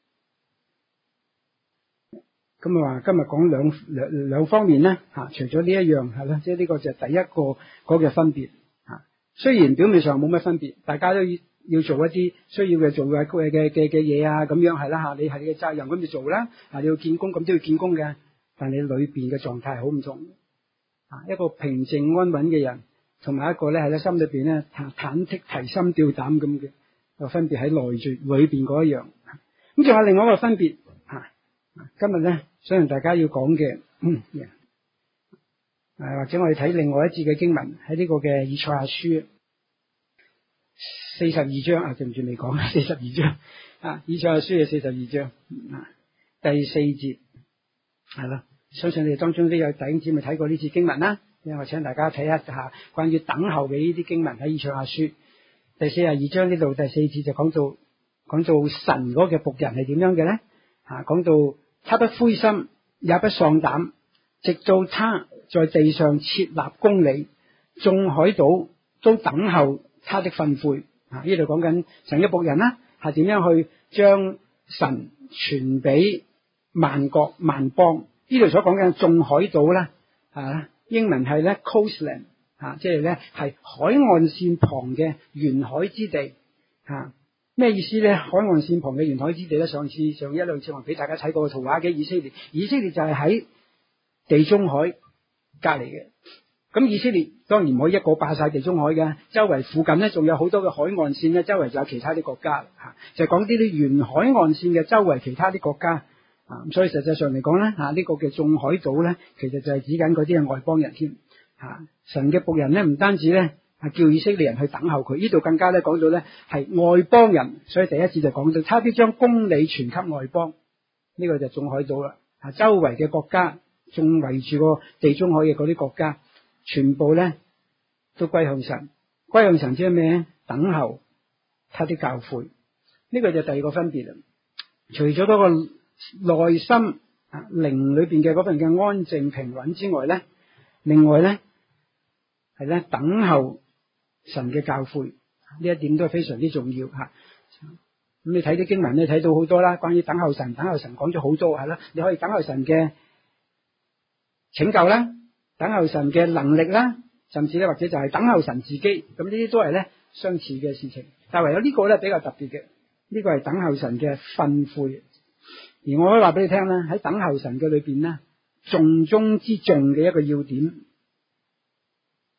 咁啊話今日講兩兩兩方面咧吓，除咗呢一樣係啦，即係呢個就係第一個嗰個分別吓。雖然表面上冇乜分別，大家都要要做一啲需要嘅做嘅嘅嘅嘅嘢啊，咁樣係啦吓，你係你嘅責任咁要做啦，啊你要見工咁都要見工嘅，但你裏邊嘅狀態係好唔同。一個平靜安穩嘅人，同埋一個咧喺咧心裏邊咧忐忑提心吊膽咁嘅，就分別喺內住裏邊嗰一樣。咁仲有另外一個分別吓，今日咧想同大家要講嘅，嗯，誒、啊、或者我哋睇另外一節嘅經文喺呢個嘅以賽亞書四十二章啊，對唔住未講四十二章啊，以賽亞書嘅四十二章啊第四節係咯。相信你哋當中都有弟兄姊妹睇過呢次經文啦，因為我請大家睇一下關於等候嘅呢啲經文喺以賽亞書第四十二章呢度第四節就講到講到神嗰個僕人係點樣嘅咧？啊，講到他不灰心也不喪膽，直到他在地上設立公理，眾海島都等候他的訓誨。啊，呢度講緊神嘅僕人啦，係點樣去將神傳俾萬國萬邦。呢度所講嘅眾海島咧，啊，英文係咧 coastland， 啊，即係咧係海岸線旁嘅沿海之地，啊，咩意思咧？海岸線旁嘅沿海之地咧，上次上一兩次我俾大家睇過個圖畫嘅以色列，以色列就係喺地中海隔籬嘅。咁以色列當然唔可以一個霸晒地中海嘅，周圍附近咧仲有好多嘅海岸線咧，周圍就有其他啲國家，吓、啊、就講呢啲沿海岸線嘅周圍其他啲國家。啊，所以實際上嚟講咧，吓、啊、呢、這個嘅眾海島咧，其實就係指緊嗰啲嘅外邦人添。吓、啊，神嘅僕人咧，唔單止咧係叫以色列人去等候佢，呢度更加咧講到咧係外邦人。所以第一節就講到，他必將公理傳給外邦，呢、這個就係眾海島啦。啊，周圍嘅國家，仲圍住個地中海嘅嗰啲國家，全部咧都歸向神，歸向神即係咩？等候他的教誨。呢、這個就第二個分別啦。除咗嗰個內心啊靈裏邊嘅嗰份嘅安靜平穩之外咧，另外咧係咧等候神嘅教誨，呢一點都係非常之重要吓。咁你睇啲經文咧，睇到好多啦，關於等候神，等候神講咗好多係啦。你可以等候神嘅拯救啦，等候神嘅能力啦，甚至咧或者就係等候神自己。咁呢啲都係咧相似嘅事情，但係唯有呢個咧比較特別嘅，呢個係等候神嘅訓誨。而我可以話俾你聽咧，喺等候神嘅裏邊咧，重中之重嘅一個要點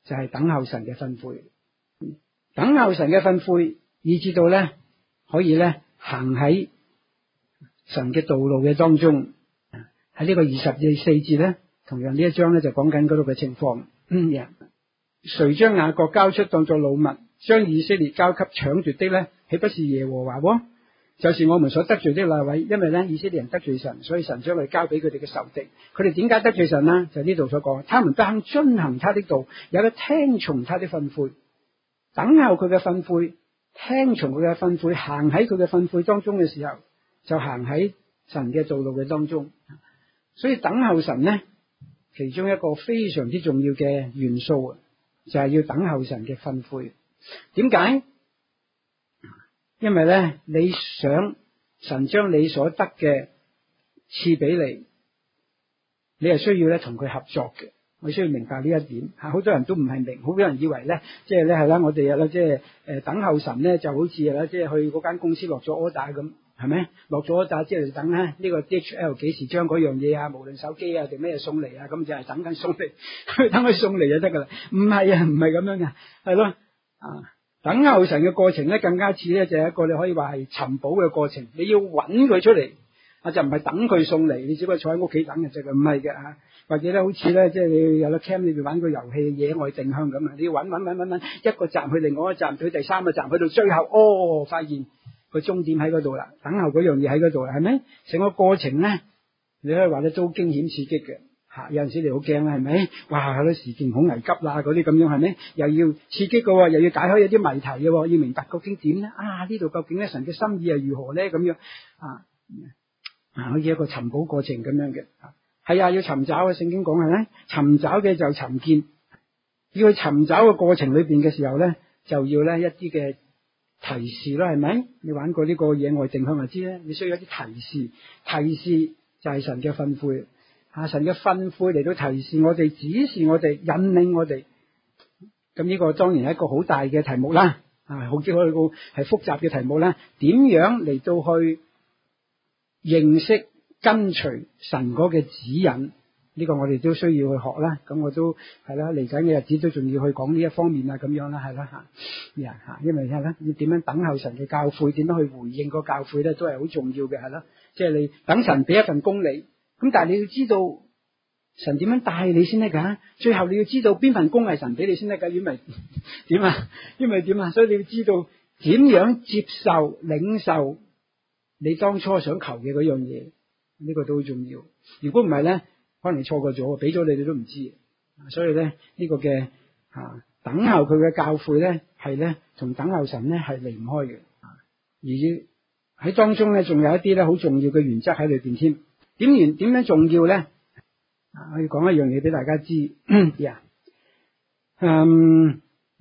就係等候神嘅吩咐，等候神嘅吩咐，以至到咧可以咧行喺神嘅道路嘅當中。喺呢個二十四節咧，同樣呢一章咧就講緊嗰度嘅情況。嗯，誰將雅各交出當作擄物，將以色列交給搶奪的咧，豈不是耶和華喎？就是我們所得罪的那位，因為咧以色列人得罪神，所以神將佢交俾佢哋嘅仇敵。佢哋點解得罪神啊？就呢度所講，他們不肯遵行他的道，有得聽從他的吩咐，等候佢嘅吩咐，聽從佢嘅吩咐，行喺佢嘅吩咐當中嘅時候，就行喺神嘅道路嘅當中。所以等候神呢，其中一個非常之重要嘅元素啊，就係要等候神嘅吩咐。點解？因為咧，你想神將你所得嘅賜俾你，你係需要咧同佢合作嘅。我需要明白呢一點吓，好多人都唔係明，好多人以為咧，即係咧係啦，我哋啦，即係誒等候神咧，就好似係啦，即係去嗰間公司落咗 order 咁，係咪？落咗 order 之後就等咧呢個 D H L 幾時將嗰樣嘢啊，無論手機啊定咩送嚟啊，咁就係等緊送嚟，等佢送嚟就得噶啦。唔係啊，唔係咁樣噶，係咯啊。等候神嘅過程咧，更加似咧就係一個你可以話係尋寶嘅過程。你要揾佢出嚟啊，就唔係等佢送嚟，你只不過坐喺屋企等嘅啫，唔係嘅吓。或者咧，好似咧，即係你有個 camp 裏邊玩個遊戲野外定向咁啊，你要揾揾揾揾揾一個站去另外一個站，去第三個站，去到最後，哦，發現個終點喺嗰度啦，等候嗰樣嘢喺嗰度，係咪？成個過程咧，你可以話咧都驚險刺激嘅。吓，有陣時你好驚啦，係咪？哇，嗰啲事件好危急啦，嗰啲咁樣係咪？又要刺激嘅，又要解開一啲謎題嘅，要明白究竟點咧？啊，呢度究竟咧神嘅心意係如何咧？咁樣啊，啊，好似一個尋寶過程咁樣嘅。係啊，要尋找嘅，聖經講係咧，尋找嘅就尋見。要去尋找嘅過程裏邊嘅時候咧，就要咧一啲嘅提示啦，係咪？你玩過呢個野外定向就知咧，你需要一啲提示，提示就係神嘅吩咐。啊！神嘅吩咐嚟到提示我哋、指示我哋、引領我哋，咁呢個當然係一個好大嘅題目啦。啊，好似嗰個係複雜嘅題目啦。點樣嚟到去認識、跟隨神嗰嘅指引？呢個我哋都需要去學啦。咁我都係啦，嚟緊嘅日子都仲要去講呢一方面啊，咁樣啦，係啦吓，呀吓，因為係啦，要點樣等候神嘅教誨，點樣去回應個教誨咧，都係好重要嘅，係啦。即係你等神俾一份工你。咁但係你要知道神點樣帶你先得噶，最後你要知道邊份工係神俾你先得噶，因為點啊？因為點啊？所以你要知道點樣接受、領受你當初想求嘅嗰樣嘢，呢個都好重要。如果唔係咧，可能你錯過咗，俾咗你你都唔知。所以咧呢個嘅啊等候佢嘅教誨咧，係咧同等候神咧係離唔開嘅。而喺當中咧，仲有一啲咧好重要嘅原則喺裏邊添。點完點樣重要咧？我要講一樣嘢俾大家知。呀，嗯，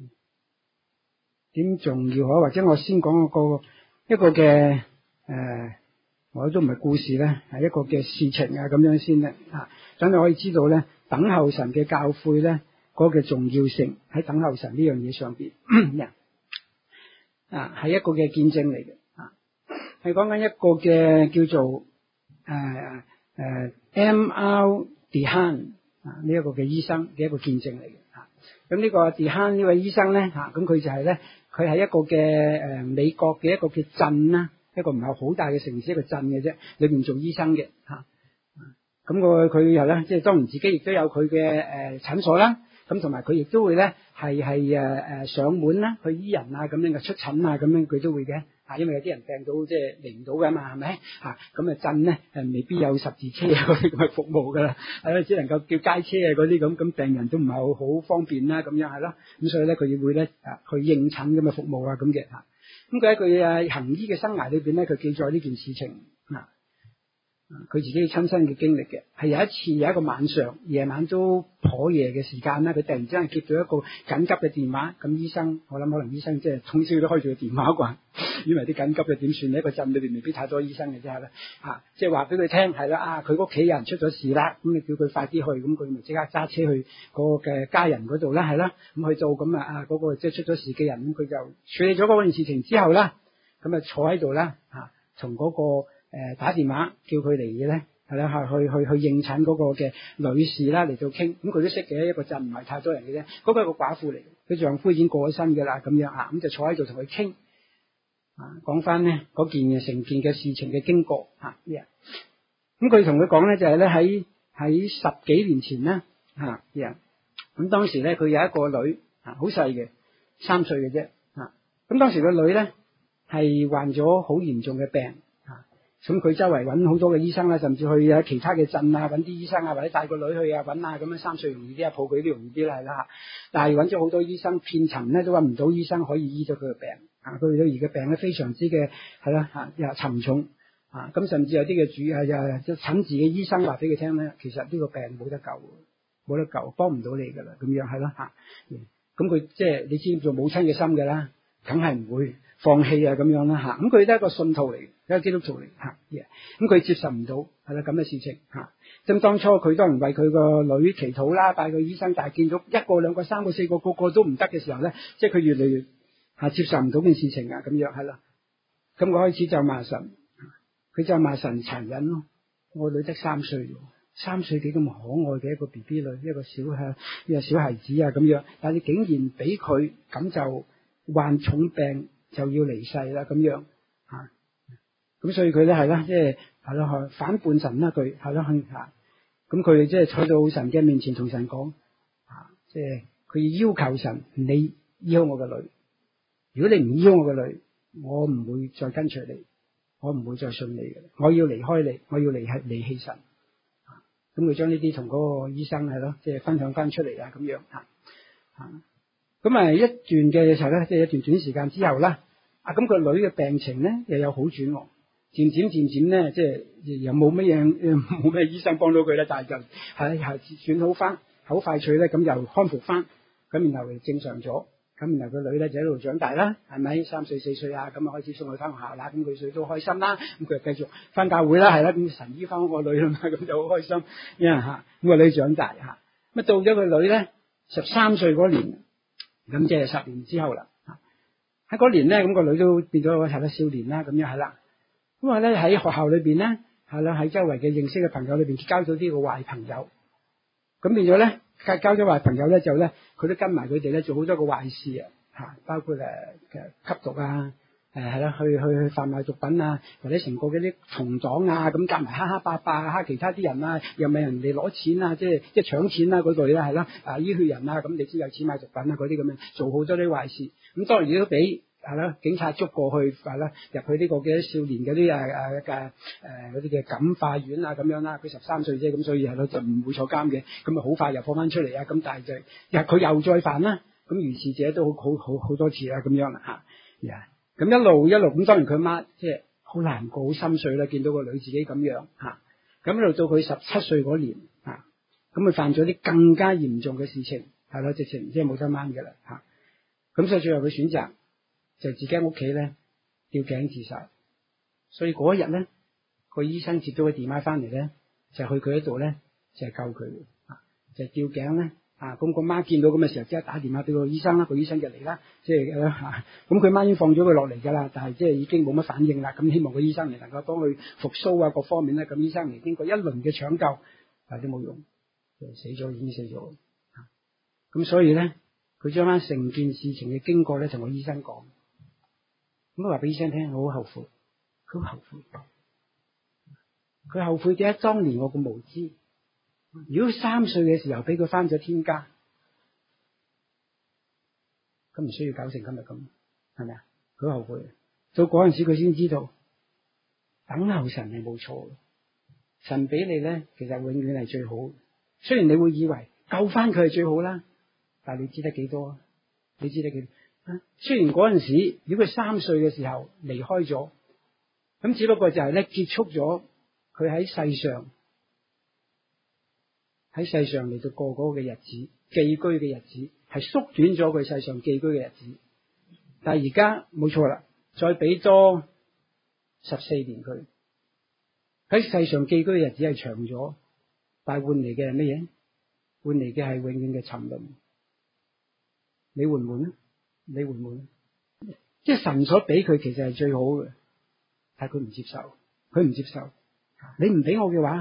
點重要可？或者我先講個一個嘅誒，我都唔係故事咧，係一個嘅事情啊，咁樣先咧啊，等你可以知道咧，等候神嘅教誨咧，嗰個重要性喺等候神呢樣嘢上邊。呀，啊，係一個嘅見證嚟嘅啊，係講緊一個嘅叫做。誒誒、uh, uh, M R Dehan 啊，呢一個嘅醫生嘅一個見證嚟嘅吓。咁呢個 Dehan 呢位醫生咧吓，咁佢就係咧，佢係一個嘅誒美國嘅一個嘅鎮啦，一個唔係好大嘅城市，一個鎮嘅啫，裏邊做醫生嘅吓。咁個佢又咧，即係當然自己亦都有佢嘅誒診所啦。咁同埋佢亦都會咧係係誒誒上門啦，去醫人啊咁樣嘅出診啊咁樣佢都會嘅。啊，因為有啲人病到即係嚟唔到㗎嘛，係咪？嚇咁啊鎮咧誒未必有十字車嗰啲咁嘅服務㗎啦，係咯，只能夠叫街車啊嗰啲咁，咁病人都唔係好好方便啦，咁樣係咯。咁所以咧佢會咧啊去應診咁嘅服務啊咁嘅嚇。咁佢喺佢誒行醫嘅生涯裏邊咧，佢記載呢件事情啊。佢自己親身嘅經歷嘅，係有一次有一個晚上夜晚都頗夜嘅時間啦，佢突然之間接到一個緊急嘅電話，咁醫生我諗可能醫生即係通宵都開住個電話啩，以為啲緊急嘅點算呢？一個鎮裏邊未必太多醫生嘅啫係啦，啊即係話俾佢聽係啦，啊佢屋企有人出咗事啦，咁你叫佢快啲去，咁佢咪即刻揸車去個嘅家人嗰度啦，係啦，咁去到咁啊啊嗰個即係出咗事嘅人，咁佢就處理咗嗰件事情之後啦，咁啊坐喺度啦，啊從嗰個。誒，打電話叫佢嚟嘅咧， 係啦，係去去去應診嗰個嘅女士啦嚟到傾，咁佢都識嘅，一個鎮唔係太多人嘅啫。嗰、嗰個係個寡婦嚟，佢丈夫已經過咗身㗎啦，咁樣啊，咁就坐喺度同佢傾啊，講翻咧嗰件嘅成件嘅事情嘅經過嚇。咁佢同佢講咧就係咧喺喺十幾年前咧嚇，咁當時咧佢有一個女啊，好細嘅，三歲嘅啫啊。咁當時個女咧係患咗好嚴重嘅病。咁佢周圍揾好多嘅醫生啦，甚至去啊其他嘅鎮啊揾啲醫生啊，或者帶個女去啊揾啊，咁樣三歲容易啲啊，抱佢都容易啲啦，係啦嚇。但係揾咗好多醫生遍尋咧，都揾唔到醫生可以醫咗佢嘅病啊！佢女兒嘅病咧非常之嘅係啦嚇，又沉重啊！咁甚至有啲嘅主啊又診治嘅醫生話俾佢聽咧，其實呢個病冇得救，冇得救，幫唔到你㗎啦，咁樣係啦嚇。咁佢即係你知做母親嘅心㗎啦，梗係唔會放棄啊咁樣啦嚇。咁佢都係一個信徒嚟。一個基督徒嚟嚇，咁佢接受唔到係啦咁嘅事情嚇。咁當初佢當然為佢個女祈禱啦，帶個醫生，但係見到一個兩個三個四個個個都唔得嘅時候咧，即係佢越嚟越嚇接受唔到件事情啊咁樣係啦。咁我開始就罵神，佢就罵神殘忍咯。我女得三歲，三歲幾咁可愛嘅一個 B B 女，一個小係一個小孩子啊咁樣，但係你竟然俾佢咁就患重病就要離世啦咁樣嚇。咁所以佢咧係啦，即係係咯，反叛神啦，佢係咯嚇。咁佢即係去到神嘅面前同神講啊，即係佢要求神，你醫好我個女。如果你唔醫好我個女，我唔會再跟隨你，我唔會再信你嘅。我要離開你，我要離棄離棄神。咁佢將呢啲同嗰個醫生係咯，即係分享翻出嚟啊，咁樣嚇嚇。咁啊一段嘅時候咧，即係一段短時間之後啦，啊咁個女嘅病情咧又有好轉喎。漸漸漸漸咧，即係又冇乜嘢，冇咩醫生幫到佢啦。但係就係係轉好翻，好快脆咧，咁又康復翻，咁然後正常咗，咁然後個女咧就喺度長大啦，係咪三歲四歲啊？咁啊開始送佢翻學校啦，咁佢歲都開心啦，咁佢又繼續翻教會啦，係啦，咁神醫翻個女啦嘛，咁就好開心，因為嚇咁個女長大嚇，咁到咗個女咧十三歲嗰年，咁即係十年之後啦。喺嗰年咧，咁個女都變咗個係啦少年啦，咁樣係啦。咁啊咧喺學校裏邊咧，係啦喺周圍嘅認識嘅朋友裏邊交咗啲個壞朋友，咁變咗咧交咗壞朋友咧就咧佢都跟埋佢哋咧做好多個壞事啊嚇，包括誒嘅吸毒啊，誒係啦去去去販賣毒品啊，或者成個嗰啲同黨啊，咁夾埋蝦蝦霸霸蝦其他啲人啊，又咪人哋攞錢啊，即係即係搶錢啊嗰類啦係啦，啊醫血人啊，咁你知有錢買毒品啊嗰啲咁樣做好多啲壞事，咁當然亦都俾。係啦，警察捉過去，係啦，入去呢個嘅少年嗰啲誒誒嘅誒嗰啲嘅感化院啊咁樣啦。佢十三歲啫，咁所以係咯就唔會坐監嘅。咁啊好快又放翻出嚟啊。咁但係就又佢又再犯啦。咁如是者都好好好好多次啦咁樣啦嚇。呀，咁一路一路咁，當然佢媽即係好難過、好心碎啦。見到個女自己咁樣嚇，咁一路到佢十七歲嗰年嚇，咁佢犯咗啲更加嚴重嘅事情，係咯，直情即係冇得掹嘅啦嚇。咁所以最後佢選擇。就自己喺屋企咧吊頸自殺，所以嗰一日咧個醫生接咗個電話翻嚟咧，就去佢嗰度咧就係救佢，就吊頸咧啊！咁個媽見到咁嘅時候，即刻打電話俾個醫生啦，個醫生就嚟啦，即係嚇咁佢媽已經放咗佢落嚟㗎啦，但係即係已經冇乜反應啦。咁希望個醫生嚟能夠幫佢復甦啊各方面咧，咁醫生嚟經過一輪嘅搶救，但係都冇用，就死咗已經死咗。咁所以咧，佢將翻成件事情嘅經過咧同個醫生講。咁話俾醫生聽，我好後悔，佢好後悔，佢後悔點解當年我咁無知？如果三歲嘅時候俾佢翻咗天家，咁唔需要搞成今日咁，係咪啊？佢後悔，到嗰陣時佢先知道，等候神係冇錯嘅，神俾你咧，其實永遠係最好。雖然你會以為救翻佢係最好啦，但係你知得幾多啊？你知得幾多？雖然嗰陣時，如果佢三歲嘅時候離開咗，咁只不過就係咧結束咗佢喺世上喺世上嚟到過嗰個嘅日子，寄居嘅日子，係縮短咗佢世上寄居嘅日子。但係而家冇錯啦，再俾多十四年佢喺世上寄居嘅日子係長咗，但係換嚟嘅係乜嘢？換嚟嘅係永遠嘅沉淪。你換唔換咧？你會唔會？即係神所俾佢其實係最好嘅，但係佢唔接受，佢唔接受。你唔俾我嘅話，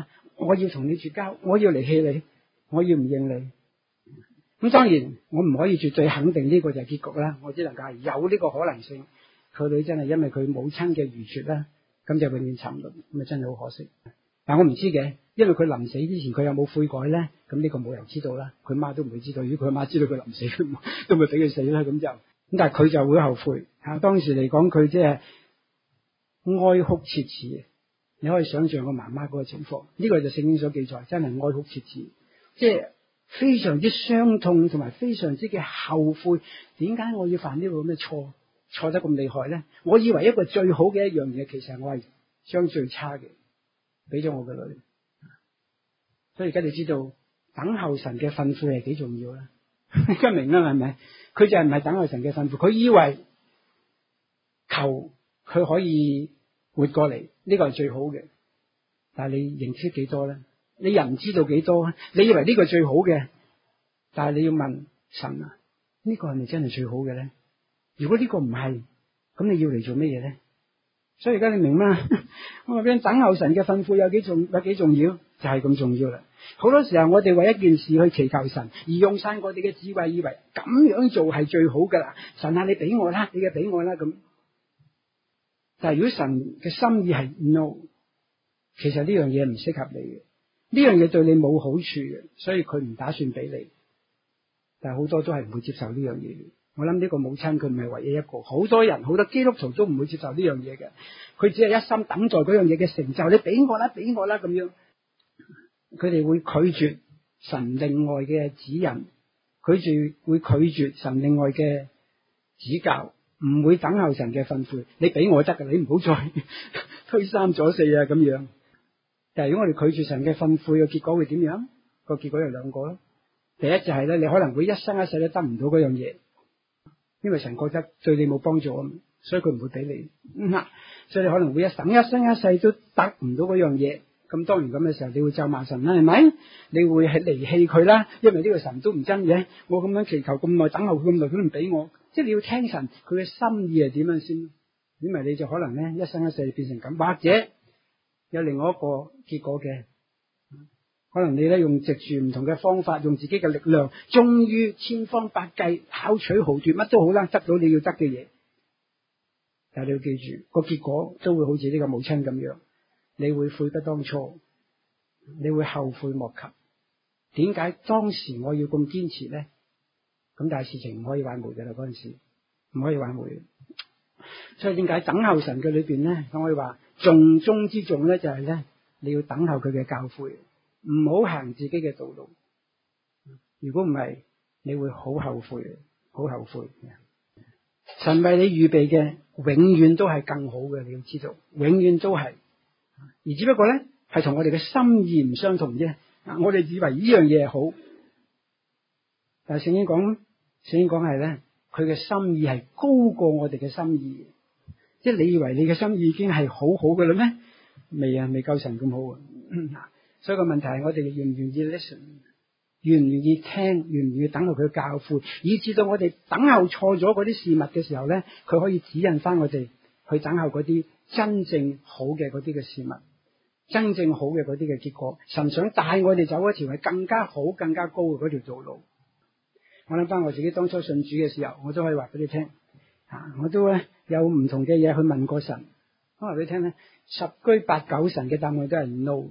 我要同你絕交，我要離棄你，我要唔認你。咁當然我唔可以絕對肯定呢個就係結局啦，我只能夠係有呢個可能性。佢女真係因為佢母親嘅愚拙啦，咁就永遠沉淪，咁啊真係好可惜。但我唔知嘅，因為佢臨死之前佢有冇悔改咧？咁呢個冇人知道啦，佢媽都唔會知道。如果佢媽知道佢臨死，都咪俾佢死啦。咁就咁，但係佢就會後悔。吓，當時嚟講，佢即係哀哭切齒。你可以想象個媽媽嗰個情況，呢個就聖經所記載，真係哀哭切齒，即係非常之傷痛，同埋非常之嘅後悔。點解我要犯呢個咁嘅錯，錯得咁厲害咧？我以為一個最好嘅一樣嘢，其實我係將最差嘅俾咗我嘅女。所以而家你知道等候神嘅吩咐係幾重要啦。而家明啦，係咪？佢就係唔係等候神嘅吩咐，佢以為求佢可以活過嚟，呢個係最好嘅。但係你認識幾多咧？你又唔知道幾多？你以為呢個最好嘅，但係你要問神啊，呢個係咪真係最好嘅咧？如果呢個唔係，咁你要嚟做乜嘢咧？所以而家你明嗎？我話俾你，等候神嘅吩咐有幾重有幾重要，就係咁重要啦。好多時候我哋為一件事去祈求神，而用晒我哋嘅智慧，以為咁樣做係最好噶啦。神啊，你俾我啦，你嘅俾我啦咁。但係如果神嘅心意係 no， 其實呢樣嘢唔適合你嘅，呢樣嘢對你冇好處嘅，所以佢唔打算俾你。但係好多都係唔會接受呢樣嘢嘅。我諗呢個母親佢唔係唯一一個，好多人好多基督徒都唔會接受呢樣嘢嘅。佢只係一心等待嗰樣嘢嘅成就，你俾我啦，俾我啦咁樣。佢哋會拒絕神另外嘅指引，拒絕會拒絕神另外嘅指教，唔會等候神嘅吩咐。你俾我得㗎，你唔好再推三阻四啊咁樣。但係如果我哋拒絕神嘅吩咐嘅結果會點樣？個結果有兩個咯。第一就係咧，你可能會一生一世都得唔到嗰樣嘢。因為神覺得對你冇幫助啊，所以佢唔會俾你。嗯，所以你可能會一生一生一世都得唔到嗰樣嘢。咁當然咁嘅時候，你會咒罵神啦，係咪？你會係離棄佢啦，因為呢個神都唔真嘅。我咁樣祈求咁耐，等候佢咁耐，佢都唔俾我。即係你要聽神佢嘅心意係點樣先。因為你就可能咧一生一世變成咁，或者有另外一個結果嘅。可能你咧用藉住唔同嘅方法，用自己嘅力量，終於千方百計巧取豪奪，乜都好啦，得到你要得嘅嘢。但係你要記住，個結果都會好似呢個母親咁樣，你會悔不當初，你會後悔莫及。點解當時我要咁堅持咧？咁但係事情唔可以挽回嘅啦，嗰陣時唔可以挽回。所以點解等候神嘅裏邊咧，我可以話重中之重咧，就係咧你要等候佢嘅教誨。唔好行自己嘅道路，如果唔係，你會好後悔，好後悔。神為你預備嘅，永遠都係更好嘅，你要知道，永遠都係。而只不過咧，係同我哋嘅心意唔相同啫。我哋以為呢樣嘢係好，但係聖經講，聖經講係咧，佢嘅心意係高過我哋嘅心意。即係你以為你嘅心意已經係好好嘅啦咩？未啊，未夠神咁好啊。所以個問題係我哋願唔願意 listen， 願唔願意聽，願唔願意等候佢教誨，以至到我哋等候錯咗嗰啲事物嘅時候咧，佢可以指引翻我哋去等候嗰啲真正好嘅嗰啲嘅事物，真正好嘅嗰啲嘅結果。神想帶我哋走一條係更加好、更加高嘅嗰條道路。我諗翻我自己當初信主嘅時候，我都可以話俾你聽，啊，我都咧有唔同嘅嘢去問過神。我話俾你聽咧，十居八九神嘅答案都係 no。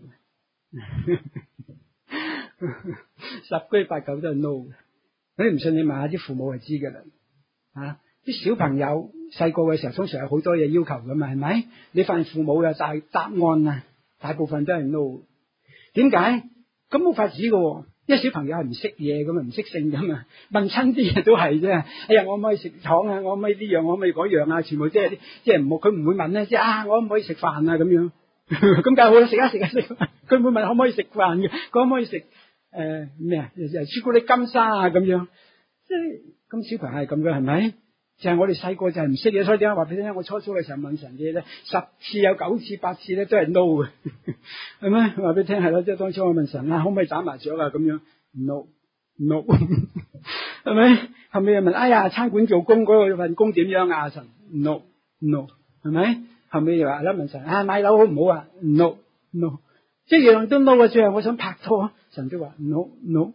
十居八九都係 no。你唔信，你問下啲父母就知噶啦。啊，啲小朋友細個嘅時候，通常有好多嘢要求噶嘛，係咪？你發現父母嘅大答案啊，大部分都係 no。點解？咁冇法子噶，因為小朋友係唔識嘢咁啊，唔識性噶嘛，問親啲嘢都係啫。哎呀，我可唔可以食糖啊？我可唔可以呢樣？我可唔可以嗰樣啊？全部即係啲，即係唔好，佢唔會問咧，即係啊，我可唔可以食飯啊？咁樣。咁梗係好啦，食啊食啊食！佢會問可唔可以食飯嘅，佢可唔可以食誒咩啊？朱古力金沙啊咁樣，即係咁小朋友係咁嘅，係咪？就係、是、我哋細個就係唔識嘢，所以點解話俾你聽？我初初嘅時候問神嘢咧，十次有九次八次咧都係 no 嘅，係咪？話俾你聽係咯，即係當初我問神啊，可唔可以打麻雀啊？咁樣 no no， 係咪？後尾又問，哎呀，餐館做工嗰個份工點樣啊？神 no no， 係咪？後尾又話啦，問神啊，買樓好唔好啊 ？no no， 即即係樣樣都 no 啊！最後我想拍拖，神都話 no no。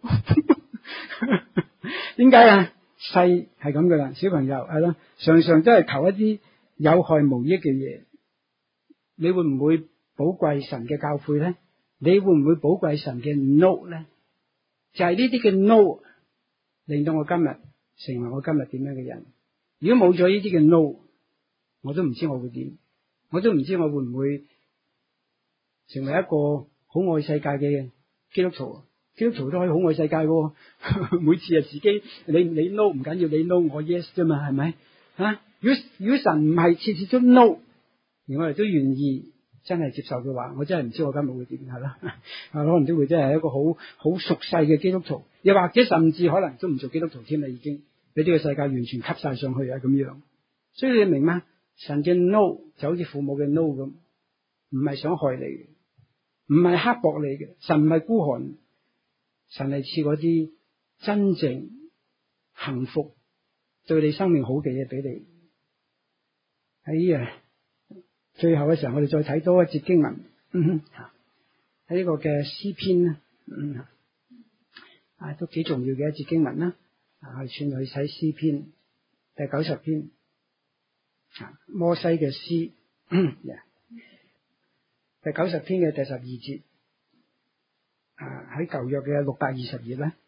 點解啊？細係咁噶啦，小朋友係咯，常常都係求一啲有害無益嘅嘢。你會唔會寶貴神嘅教誨咧？你會唔會寶貴神嘅 no 咧？就係呢啲嘅 no 令到我今日成為我今日點樣嘅人。如果冇咗呢啲嘅 no， 我都唔知我會點，我都唔知我會唔會成為一個好愛世界嘅基督徒。基督徒都可以好愛世界喎，每次啊自己你你 no 唔緊要，你 no 我 yes 啫嘛，係咪啊？如果如果神唔係次次都 no， 而我哋都願意真係接受嘅話，我真係唔知我今日會點係啦。啊，可能都會真係一個好好熟悉嘅基督徒，又或者甚至可能都唔做基督徒添啦，已經俾呢個世界完全吸晒上去啊咁樣。所以你明嗎？神嘅 no 就好似父母嘅 no 咁，唔係想害你嘅，唔係刻薄你嘅，神唔係孤寒。神係賜嗰啲真正幸福、對你生命好嘅嘢俾你。喺啊最後嘅時候，我哋再睇多一節經文，喺呢個嘅詩篇咧，嗯啊都幾重要嘅一節經文啦。啊，我哋轉去睇詩篇第九十篇，啊摩西嘅詩，嗯 yeah. 第九十篇嘅第十二節。啊！喺舊約嘅六百二十頁咧，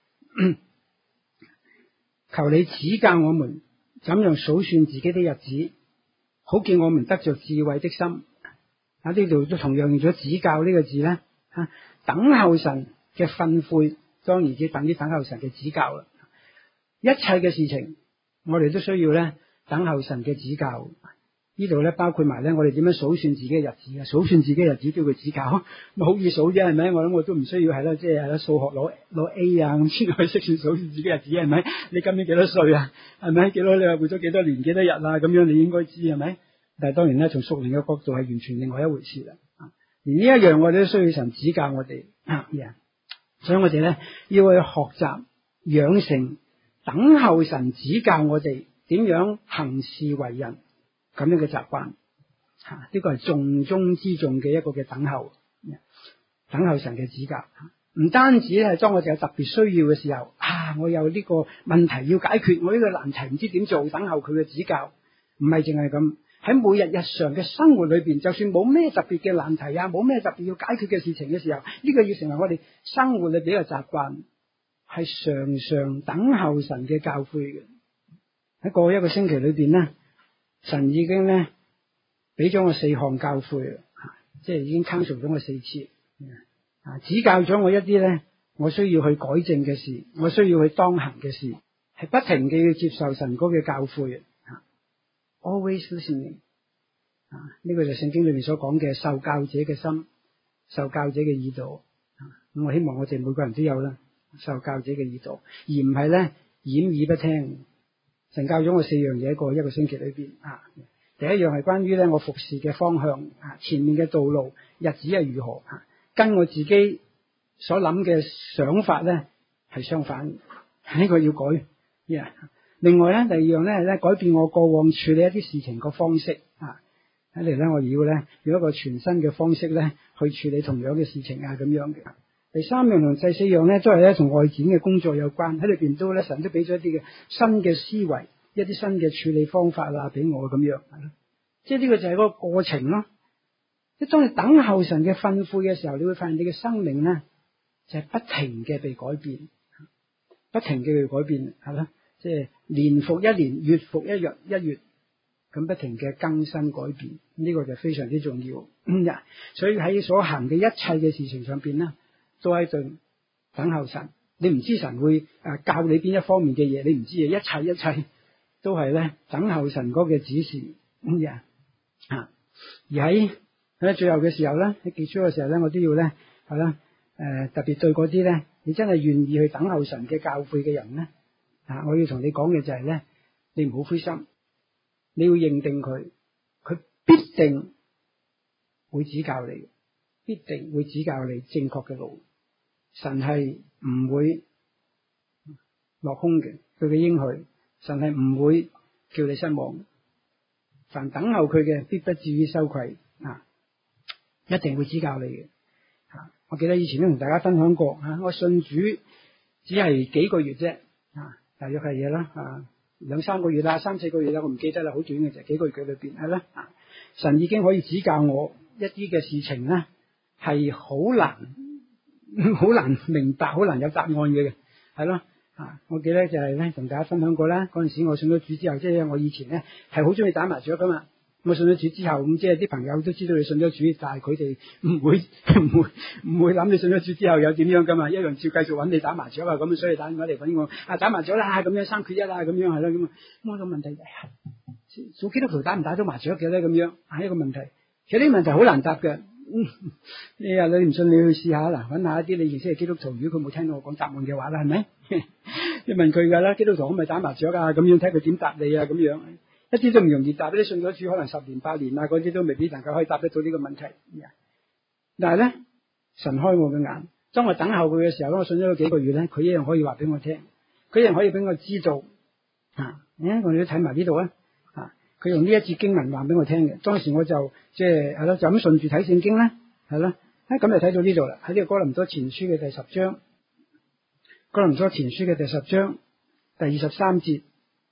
求你指教我們怎樣數算自己的日子，好叫我們得着智慧的心。啊！呢度都同樣用咗指教呢個字咧，啊，等候神嘅訓誨，當然只等於等候神嘅指教啦。一切嘅事情，我哋都需要咧等候神嘅指教。呢度咧包括埋咧，我哋點樣數算自己嘅日子啊？數算自己嘅日子都要佢指教，咪好易數啫，係咪？我諗我都唔需要係啦，即係係啦，數學攞攞 A 啊咁先可以識算數算自己嘅日子，係咪？你今年幾多歲啊？係咪？幾多你話活咗幾多年幾多日啊？咁樣你應該知係咪？但係當然咧，從屬靈嘅角度係完全另外一回事啦。而呢一樣我哋都需要神指教我哋啊，所以我哋咧要去學習養成等候神指教我哋點樣行事為人。咁樣嘅習慣，吓、啊、呢、這個係重中之重嘅一個嘅等候，等候神嘅指教。唔單止係當我哋有特別需要嘅時候，啊，我有呢個問題要解決，我呢個難題唔知點做，等候佢嘅指教。唔係淨係咁，喺每日日常嘅生活裏邊，就算冇咩特別嘅難題啊，冇咩特別要解決嘅事情嘅時候，呢、這個要成為我哋生活裏邊嘅習慣，係常常等候神嘅教誨嘅。喺過去一個星期裏邊呢，神已經咧俾咗我四項教誨啦，即係已經 counsel 咗我四次，啊，指教咗我一啲咧我需要去改正嘅事，我需要去當行嘅事，係不停嘅要接受神嗰嘅教誨啊 ，always listening 啊，呢個就聖經裏面所講嘅受教者嘅心，受教者嘅耳朵，咁我希望我哋每個人都有啦，受教者嘅耳朵，而唔係咧掩耳不聽。神教咗我四樣嘢過一個星期裏邊啊，第一樣係關於咧我服侍嘅方向啊，前面嘅道路日子係如何啊，跟我自己所諗嘅想法咧係相反，呢、這個要改。Yeah. 另外咧第二樣咧係咧改變我過往處理一啲事情個方式啊，喺嚟咧我要咧用一個全新嘅方式咧去處理同樣嘅事情啊咁樣嘅。第三樣同第四樣咧，都係咧同外展嘅工作有關，喺裏邊都咧神都俾咗一啲嘅新嘅思維，一啲新嘅處理方法啊，俾我咁樣，係咯。即係呢個就係嗰個過程咯。即係當你等候神嘅訓誨嘅時候，你會發現你嘅生命咧就係、是、不停嘅被改變，不停嘅被改變，係咯。即係年復一年，月復一日，一月咁不停嘅更新改變，呢、這個就非常之重要。嗯、所以喺所行嘅一切嘅事情上邊咧，都喺度等候神，你唔知神會誒教你邊一方面嘅嘢，你唔知嘅，一切一切都係咧等候神嗰個指示咁樣啊。而喺喺最後嘅時候咧，喺結束嘅時候咧，我都要咧係啦誒，特別對嗰啲咧，你真係願意去等候神嘅教誨嘅人咧啊，我要同你講嘅就係咧，你唔好灰心，你要認定佢，佢必定會指教你，必定會指教你正確嘅路。神係唔會落空嘅，佢嘅應許，神係唔會叫你失望。凡等候佢嘅，必不至於羞愧啊！一定會指教你嘅。 我記得以前都同大家分享過啊，我信主只係幾個月啫啊，大約係嘢啦啊，兩三個月啦，三四個月啦，我唔記得啦，好短嘅啫，幾個月嘅裏邊係啦啊，神已經可以指教我一啲嘅事情咧，係好難好難明白，好難有答案嘅，係咯啊！我記得就係咧同大家分享過啦，嗰陣時我信咗主之後，即係我以前咧係好中意打麻雀噶嘛。我信咗主之後，咁即係啲朋友都知道你信咗主，但係佢哋唔會唔會唔會諗你信咗主之後有點樣噶嘛，一樣照繼續揾你打麻雀啊，咁所以打電話嚟揾我啊，打麻雀啦，咁樣三缺一啦，咁樣係咯咁啊。咁我個問題係做基督徒打唔打到麻雀嘅咧？咁樣係一個問題。其實呢個問題好難答嘅。嗯，你啊你唔信你去試下啦，揾下一啲你認識嘅基督徒，如果佢冇聽到我講答案嘅話啦，係咪？你問佢噶啦，基督徒可唔可以打麻雀啊？咁樣睇佢點答你啊？咁樣。一啲都唔容易答，啲信咗主可能十年八年啊，嗰啲都未必能夠可以答得到呢個問題。但係咧，神開我嘅眼，當我等候佢嘅時候，我信咗佢幾個月咧，佢一樣可以話俾我聽，佢一樣可以俾我知道。啊，誒，我哋都睇埋呢度啊。啊，佢用呢一節經文話俾我聽嘅。當時我就即係係咯，就咁順住睇聖經咧，係咯。誒，咁就睇到呢度啦，喺呢個哥林多前書嘅第十章，哥林多前書嘅第十章第二十三節。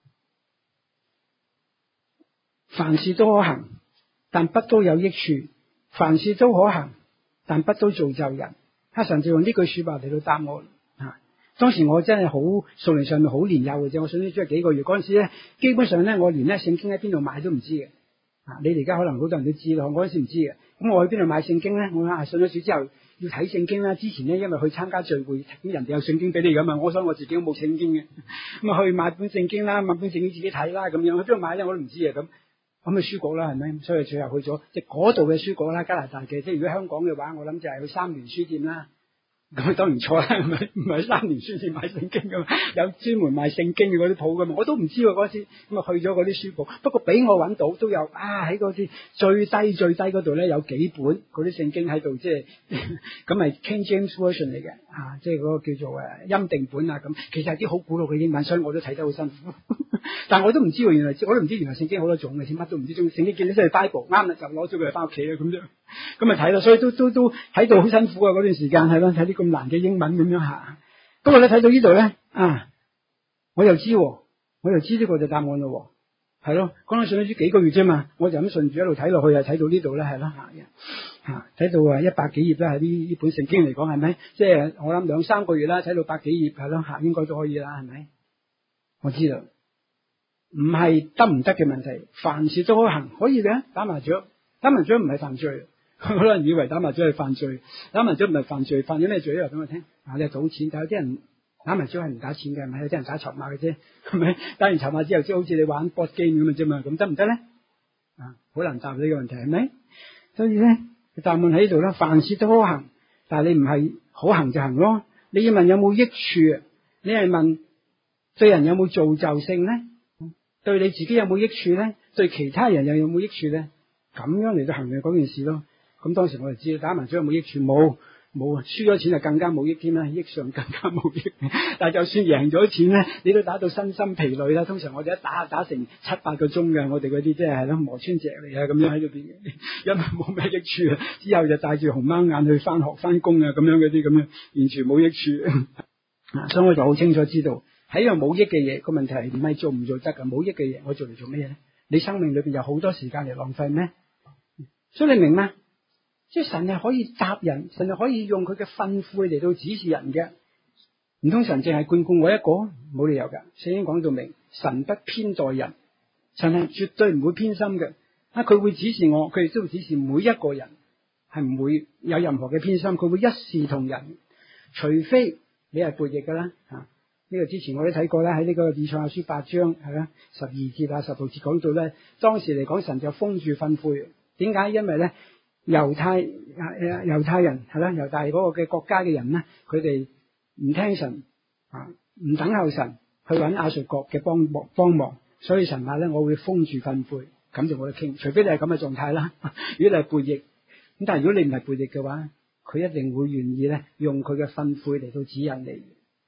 凡事都可行，但不都有益處；凡事都可行，但不都造就人。阿神就用呢句說話嚟到答我。啊，當時我真係好數年上面好年幼嘅啫，我信咗主係幾個月嗰陣時咧，基本上咧我連咧聖經喺邊度買都唔知嘅。啊，你哋而家可能好多人都知咯，我嗰陣時唔知嘅。咁我去邊度買聖經咧？我啊信咗主之後要睇聖經啦。之前咧因為去參加聚會，咁人哋有聖經俾你噶嘛，我所以我自己都冇聖經嘅。咁啊去買本聖經啦，買本聖經自己睇啦，咁樣去邊度買咧我都唔知啊咁。咁去書局啦，係咪？所以最後去咗即係嗰度嘅書局啦，加拿大嘅。即係如果香港嘅話，我諗就係去三聯書店啦。咁當然錯啦，唔係唔係三聯書店買聖經噶嘛，有專門賣聖經嘅嗰啲鋪噶嘛，我都唔知喎嗰時。咁啊去咗嗰啲書局，不過俾我揾到都有啊，喺嗰啲最低最低嗰度咧有幾本嗰啲聖經喺度，即係咁係 King James Version 嚟嘅啊，即係嗰個叫做誒欽定本啊咁。其實係啲好古老嘅英文，所以我都睇得好辛苦。但係我都唔知喎，原來我都唔知原來聖經好多種嘅，乜都唔知。仲聖經見到即係 Bible 啱啦，就攞咗佢嚟翻屋企啊咁樣。咁咪睇咯，所以都都都喺度好辛苦啊！嗰段時間係咯，睇啲咁難嘅英文咁樣吓。咁我咧睇到呢度咧啊，我又知，我又知呢個就答案咯，係咯。講緊信咗幾個月啫嘛，我就咁順住一路睇落去，又睇到呢度咧，係咯吓吓，睇到啊一百幾頁啦，喺呢呢本聖經嚟講係咪？即係我諗兩三個月啦，睇到百幾頁係咯吓，應該都可以啦，係咪？我知道，唔係得唔得嘅問題，凡事都可行，可以嘅。打麻雀，打麻雀唔係犯罪。好多人以為打麻雀係犯罪，打麻雀唔係犯罪，犯咗咩罪咧？話俾我聽。啊，你係賭錢，但有啲人打麻雀係唔打錢嘅，係咪？有啲人打籌碼嘅啫，係咪？打完籌碼之後，即係好似你玩 board game 咁嘅啫嘛，咁得唔得咧？啊，好難答呢個問題，係咪？所以咧，答案喺呢度啦。凡事都可行，但係你唔係可行就行咯。你要問有冇益處，你係問對人有冇造就性咧？對你自己有冇益處咧？對其他人又有冇益處咧？咁樣嚟到行嘅嗰件事咯。咁當時我就知道打麻雀有冇益處，冇冇啊！輸咗錢就更加冇益添啦，益上更加冇益。但係就算贏咗錢咧，你都打到身心疲累啦。通常我哋一打打成七八個鐘嘅，我哋嗰啲即係係咯磨穿石嚟啊，咁樣喺度邊，因為冇咩益處啊。之後就帶住紅貓眼去翻學翻工啊，咁樣嗰啲咁樣，完全冇益處。啊，所以我就好清楚知道，喺一樣冇益嘅嘢，個問題係唔係做唔做得噶？冇益嘅嘢，我做嚟做咩咧？你生命裏邊有好多時間嚟浪費咩？所以你明嗎？即係神係可以答人，神係可以用佢嘅吩咐嚟到指示人嘅。唔通神淨係眷顧我一個？冇理由噶。聖經講到明，神不偏待人，神係絕對唔會偏心嘅。啊，佢會指示我，佢亦都會指示每一個人，係唔會有任何嘅偏心。佢會一視同仁，除非你係悖逆噶啦。啊，呢個之前我都睇過啦，喺呢個以賽亞書八章係啦十二節啊十六節講到咧，當時嚟講神就封住訓誨。點解？因為咧。猶太啊，猶太人係啦，猶大嗰個嘅國家嘅人咧，佢哋唔聽神啊，唔等候神，去揾亞述國嘅幫忙幫忙，所以神話咧，我會封住訓誨，咁就冇得傾。除非你係咁嘅狀態啦，如果你係悖逆，咁但係如果你唔係悖逆嘅話，佢一定會願意咧用佢嘅訓誨嚟到指引你。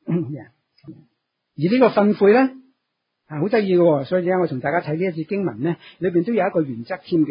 而呢個訓誨咧係好得意嘅，所以點解我同大家睇呢一節經文咧，裏邊都有一個原則添嘅吓。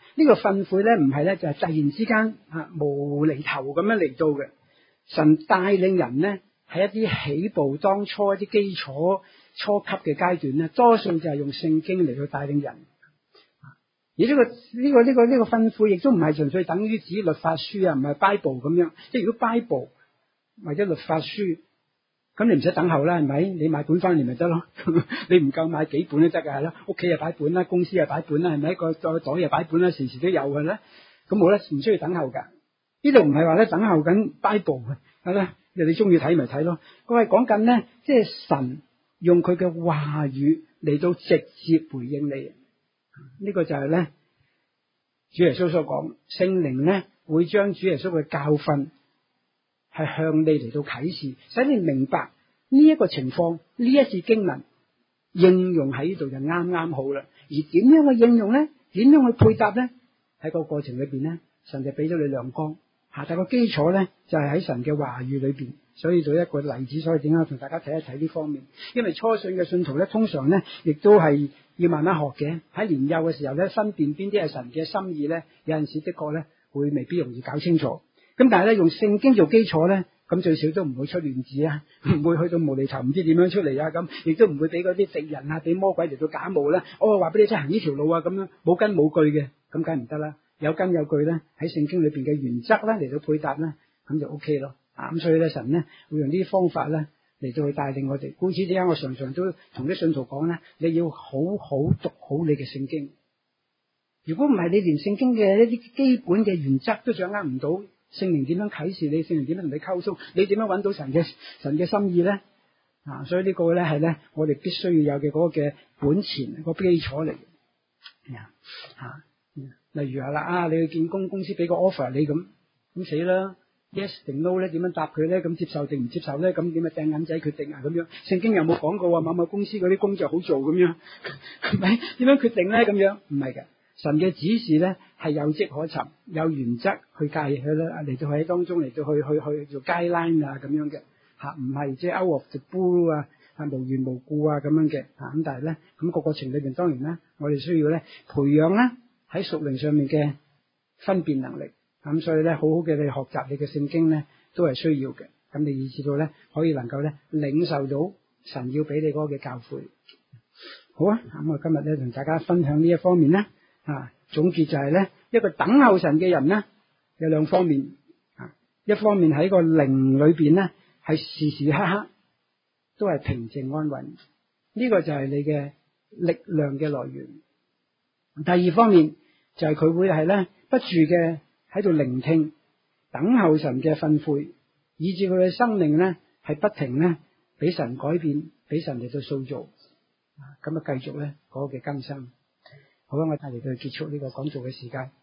呢個訓誨咧唔係咧就係突然之間啊無厘頭咁樣嚟到嘅。神帶領人咧喺一啲起步當初一啲基礎初級嘅階段咧，多數就係用聖經嚟去帶領人。而呢、這個呢、這個呢、這個呢、這個訓誨亦都唔係純粹等於指律法書啊，唔係 Bible 咁樣。即係如果 Bible 或者律法書，咁你唔使等候啦，係咪？你買本翻嚟咪得咯。你唔夠買幾本都得噶，係啦。屋企又擺本啦，公司又擺本啦，係咪？個個袋又擺本啦，時時都有嘅咧。咁冇咧，唔需要等候噶。呢度唔係話咧等候緊 Bible 嘅，係啦。你中意睇咪睇咯。佢係講緊咧，即係神用佢嘅話語嚟到直接回應你。呢個就係咧，主耶穌所講，聖靈咧會將主耶穌嘅教訓係向你嚟到啟示，使你明白呢一個情況，呢一節經文應用喺呢度就啱啱好啦。而點樣去應用咧？點樣去配搭咧？喺個過程裏邊咧，神就俾咗你亮光。吓，但個基礎咧就係喺神嘅話語裏邊。所以做一個例子，所以點解同大家睇一睇呢方面？因為初信嘅信徒咧，通常咧亦都係要慢慢學嘅。喺年幼嘅時候咧，分辨邊啲係神嘅心意咧，有陣時的確咧會未必容易搞清楚。咁但係咧用聖經做基礎咧，咁最少都唔會出亂子啊，唔會去到無厘頭唔知點樣出嚟啊，咁亦都唔會俾嗰啲敵人啊，俾魔鬼嚟到假冒啦。哦，話俾你聽行呢條路啊，咁樣冇根冇據嘅，咁梗係唔得啦。有根有據咧，喺聖經裏邊嘅原則咧嚟到配搭咧，咁就 OK 咯。啊，咁所以咧神咧會用呢啲方法咧嚟到去帶領我哋。故此點解我常常都同啲信徒講咧，你要好好讀好你嘅聖經。如果唔係，你連聖經嘅一啲基本嘅原則都掌握唔到，聖靈點樣啟示你，聖靈點樣同你溝通，你點樣揾到神嘅神嘅心意咧？啊，所以呢個咧係咧我哋必須要有嘅嗰個嘅本錢、個基礎嚟嘅。啊，啊，例如話啦，啊，你去見工，公司俾個 offer 你咁，咁死啦 ，yes 定 no 咧，點樣答佢咧？咁接受定唔接受咧？咁點啊掟銀仔決定啊？咁樣聖經有冇講過啊？某某公司嗰啲工作好做咁樣，係咪？點樣決定咧？咁樣唔係嘅。神嘅指示咧係有跡可尋，有原則去介佢咧嚟到喺當中嚟到去去去做 guideline 啊咁樣嘅吓，唔係即係 out of the blue 啊，係無緣無故啊咁樣嘅吓。咁但係咧咁個過程裏邊，當然咧我哋需要咧培養咧喺屬靈上面嘅分辨能力。咁所以咧好好嘅你學習你嘅聖經咧都係需要嘅。咁你以至到咧可以能夠咧領受到神要俾你嗰個嘅教誨。好啊，咁我今日咧同大家分享呢一方面咧。啊，總結就係咧，一個等候神嘅人咧，有兩方面啊。一方面喺個靈裏邊咧，係時時刻刻都係平靜安穩，呢個就係你嘅力量嘅來源。第二方面就係佢會係咧不住嘅喺度聆聽，等候神嘅訓誨，以致佢嘅生命咧係不停咧俾神改變，俾神嚟到塑造，咁啊繼續咧嗰個嘅更新。好啦，我哋嚟到結束呢個講座嘅時間。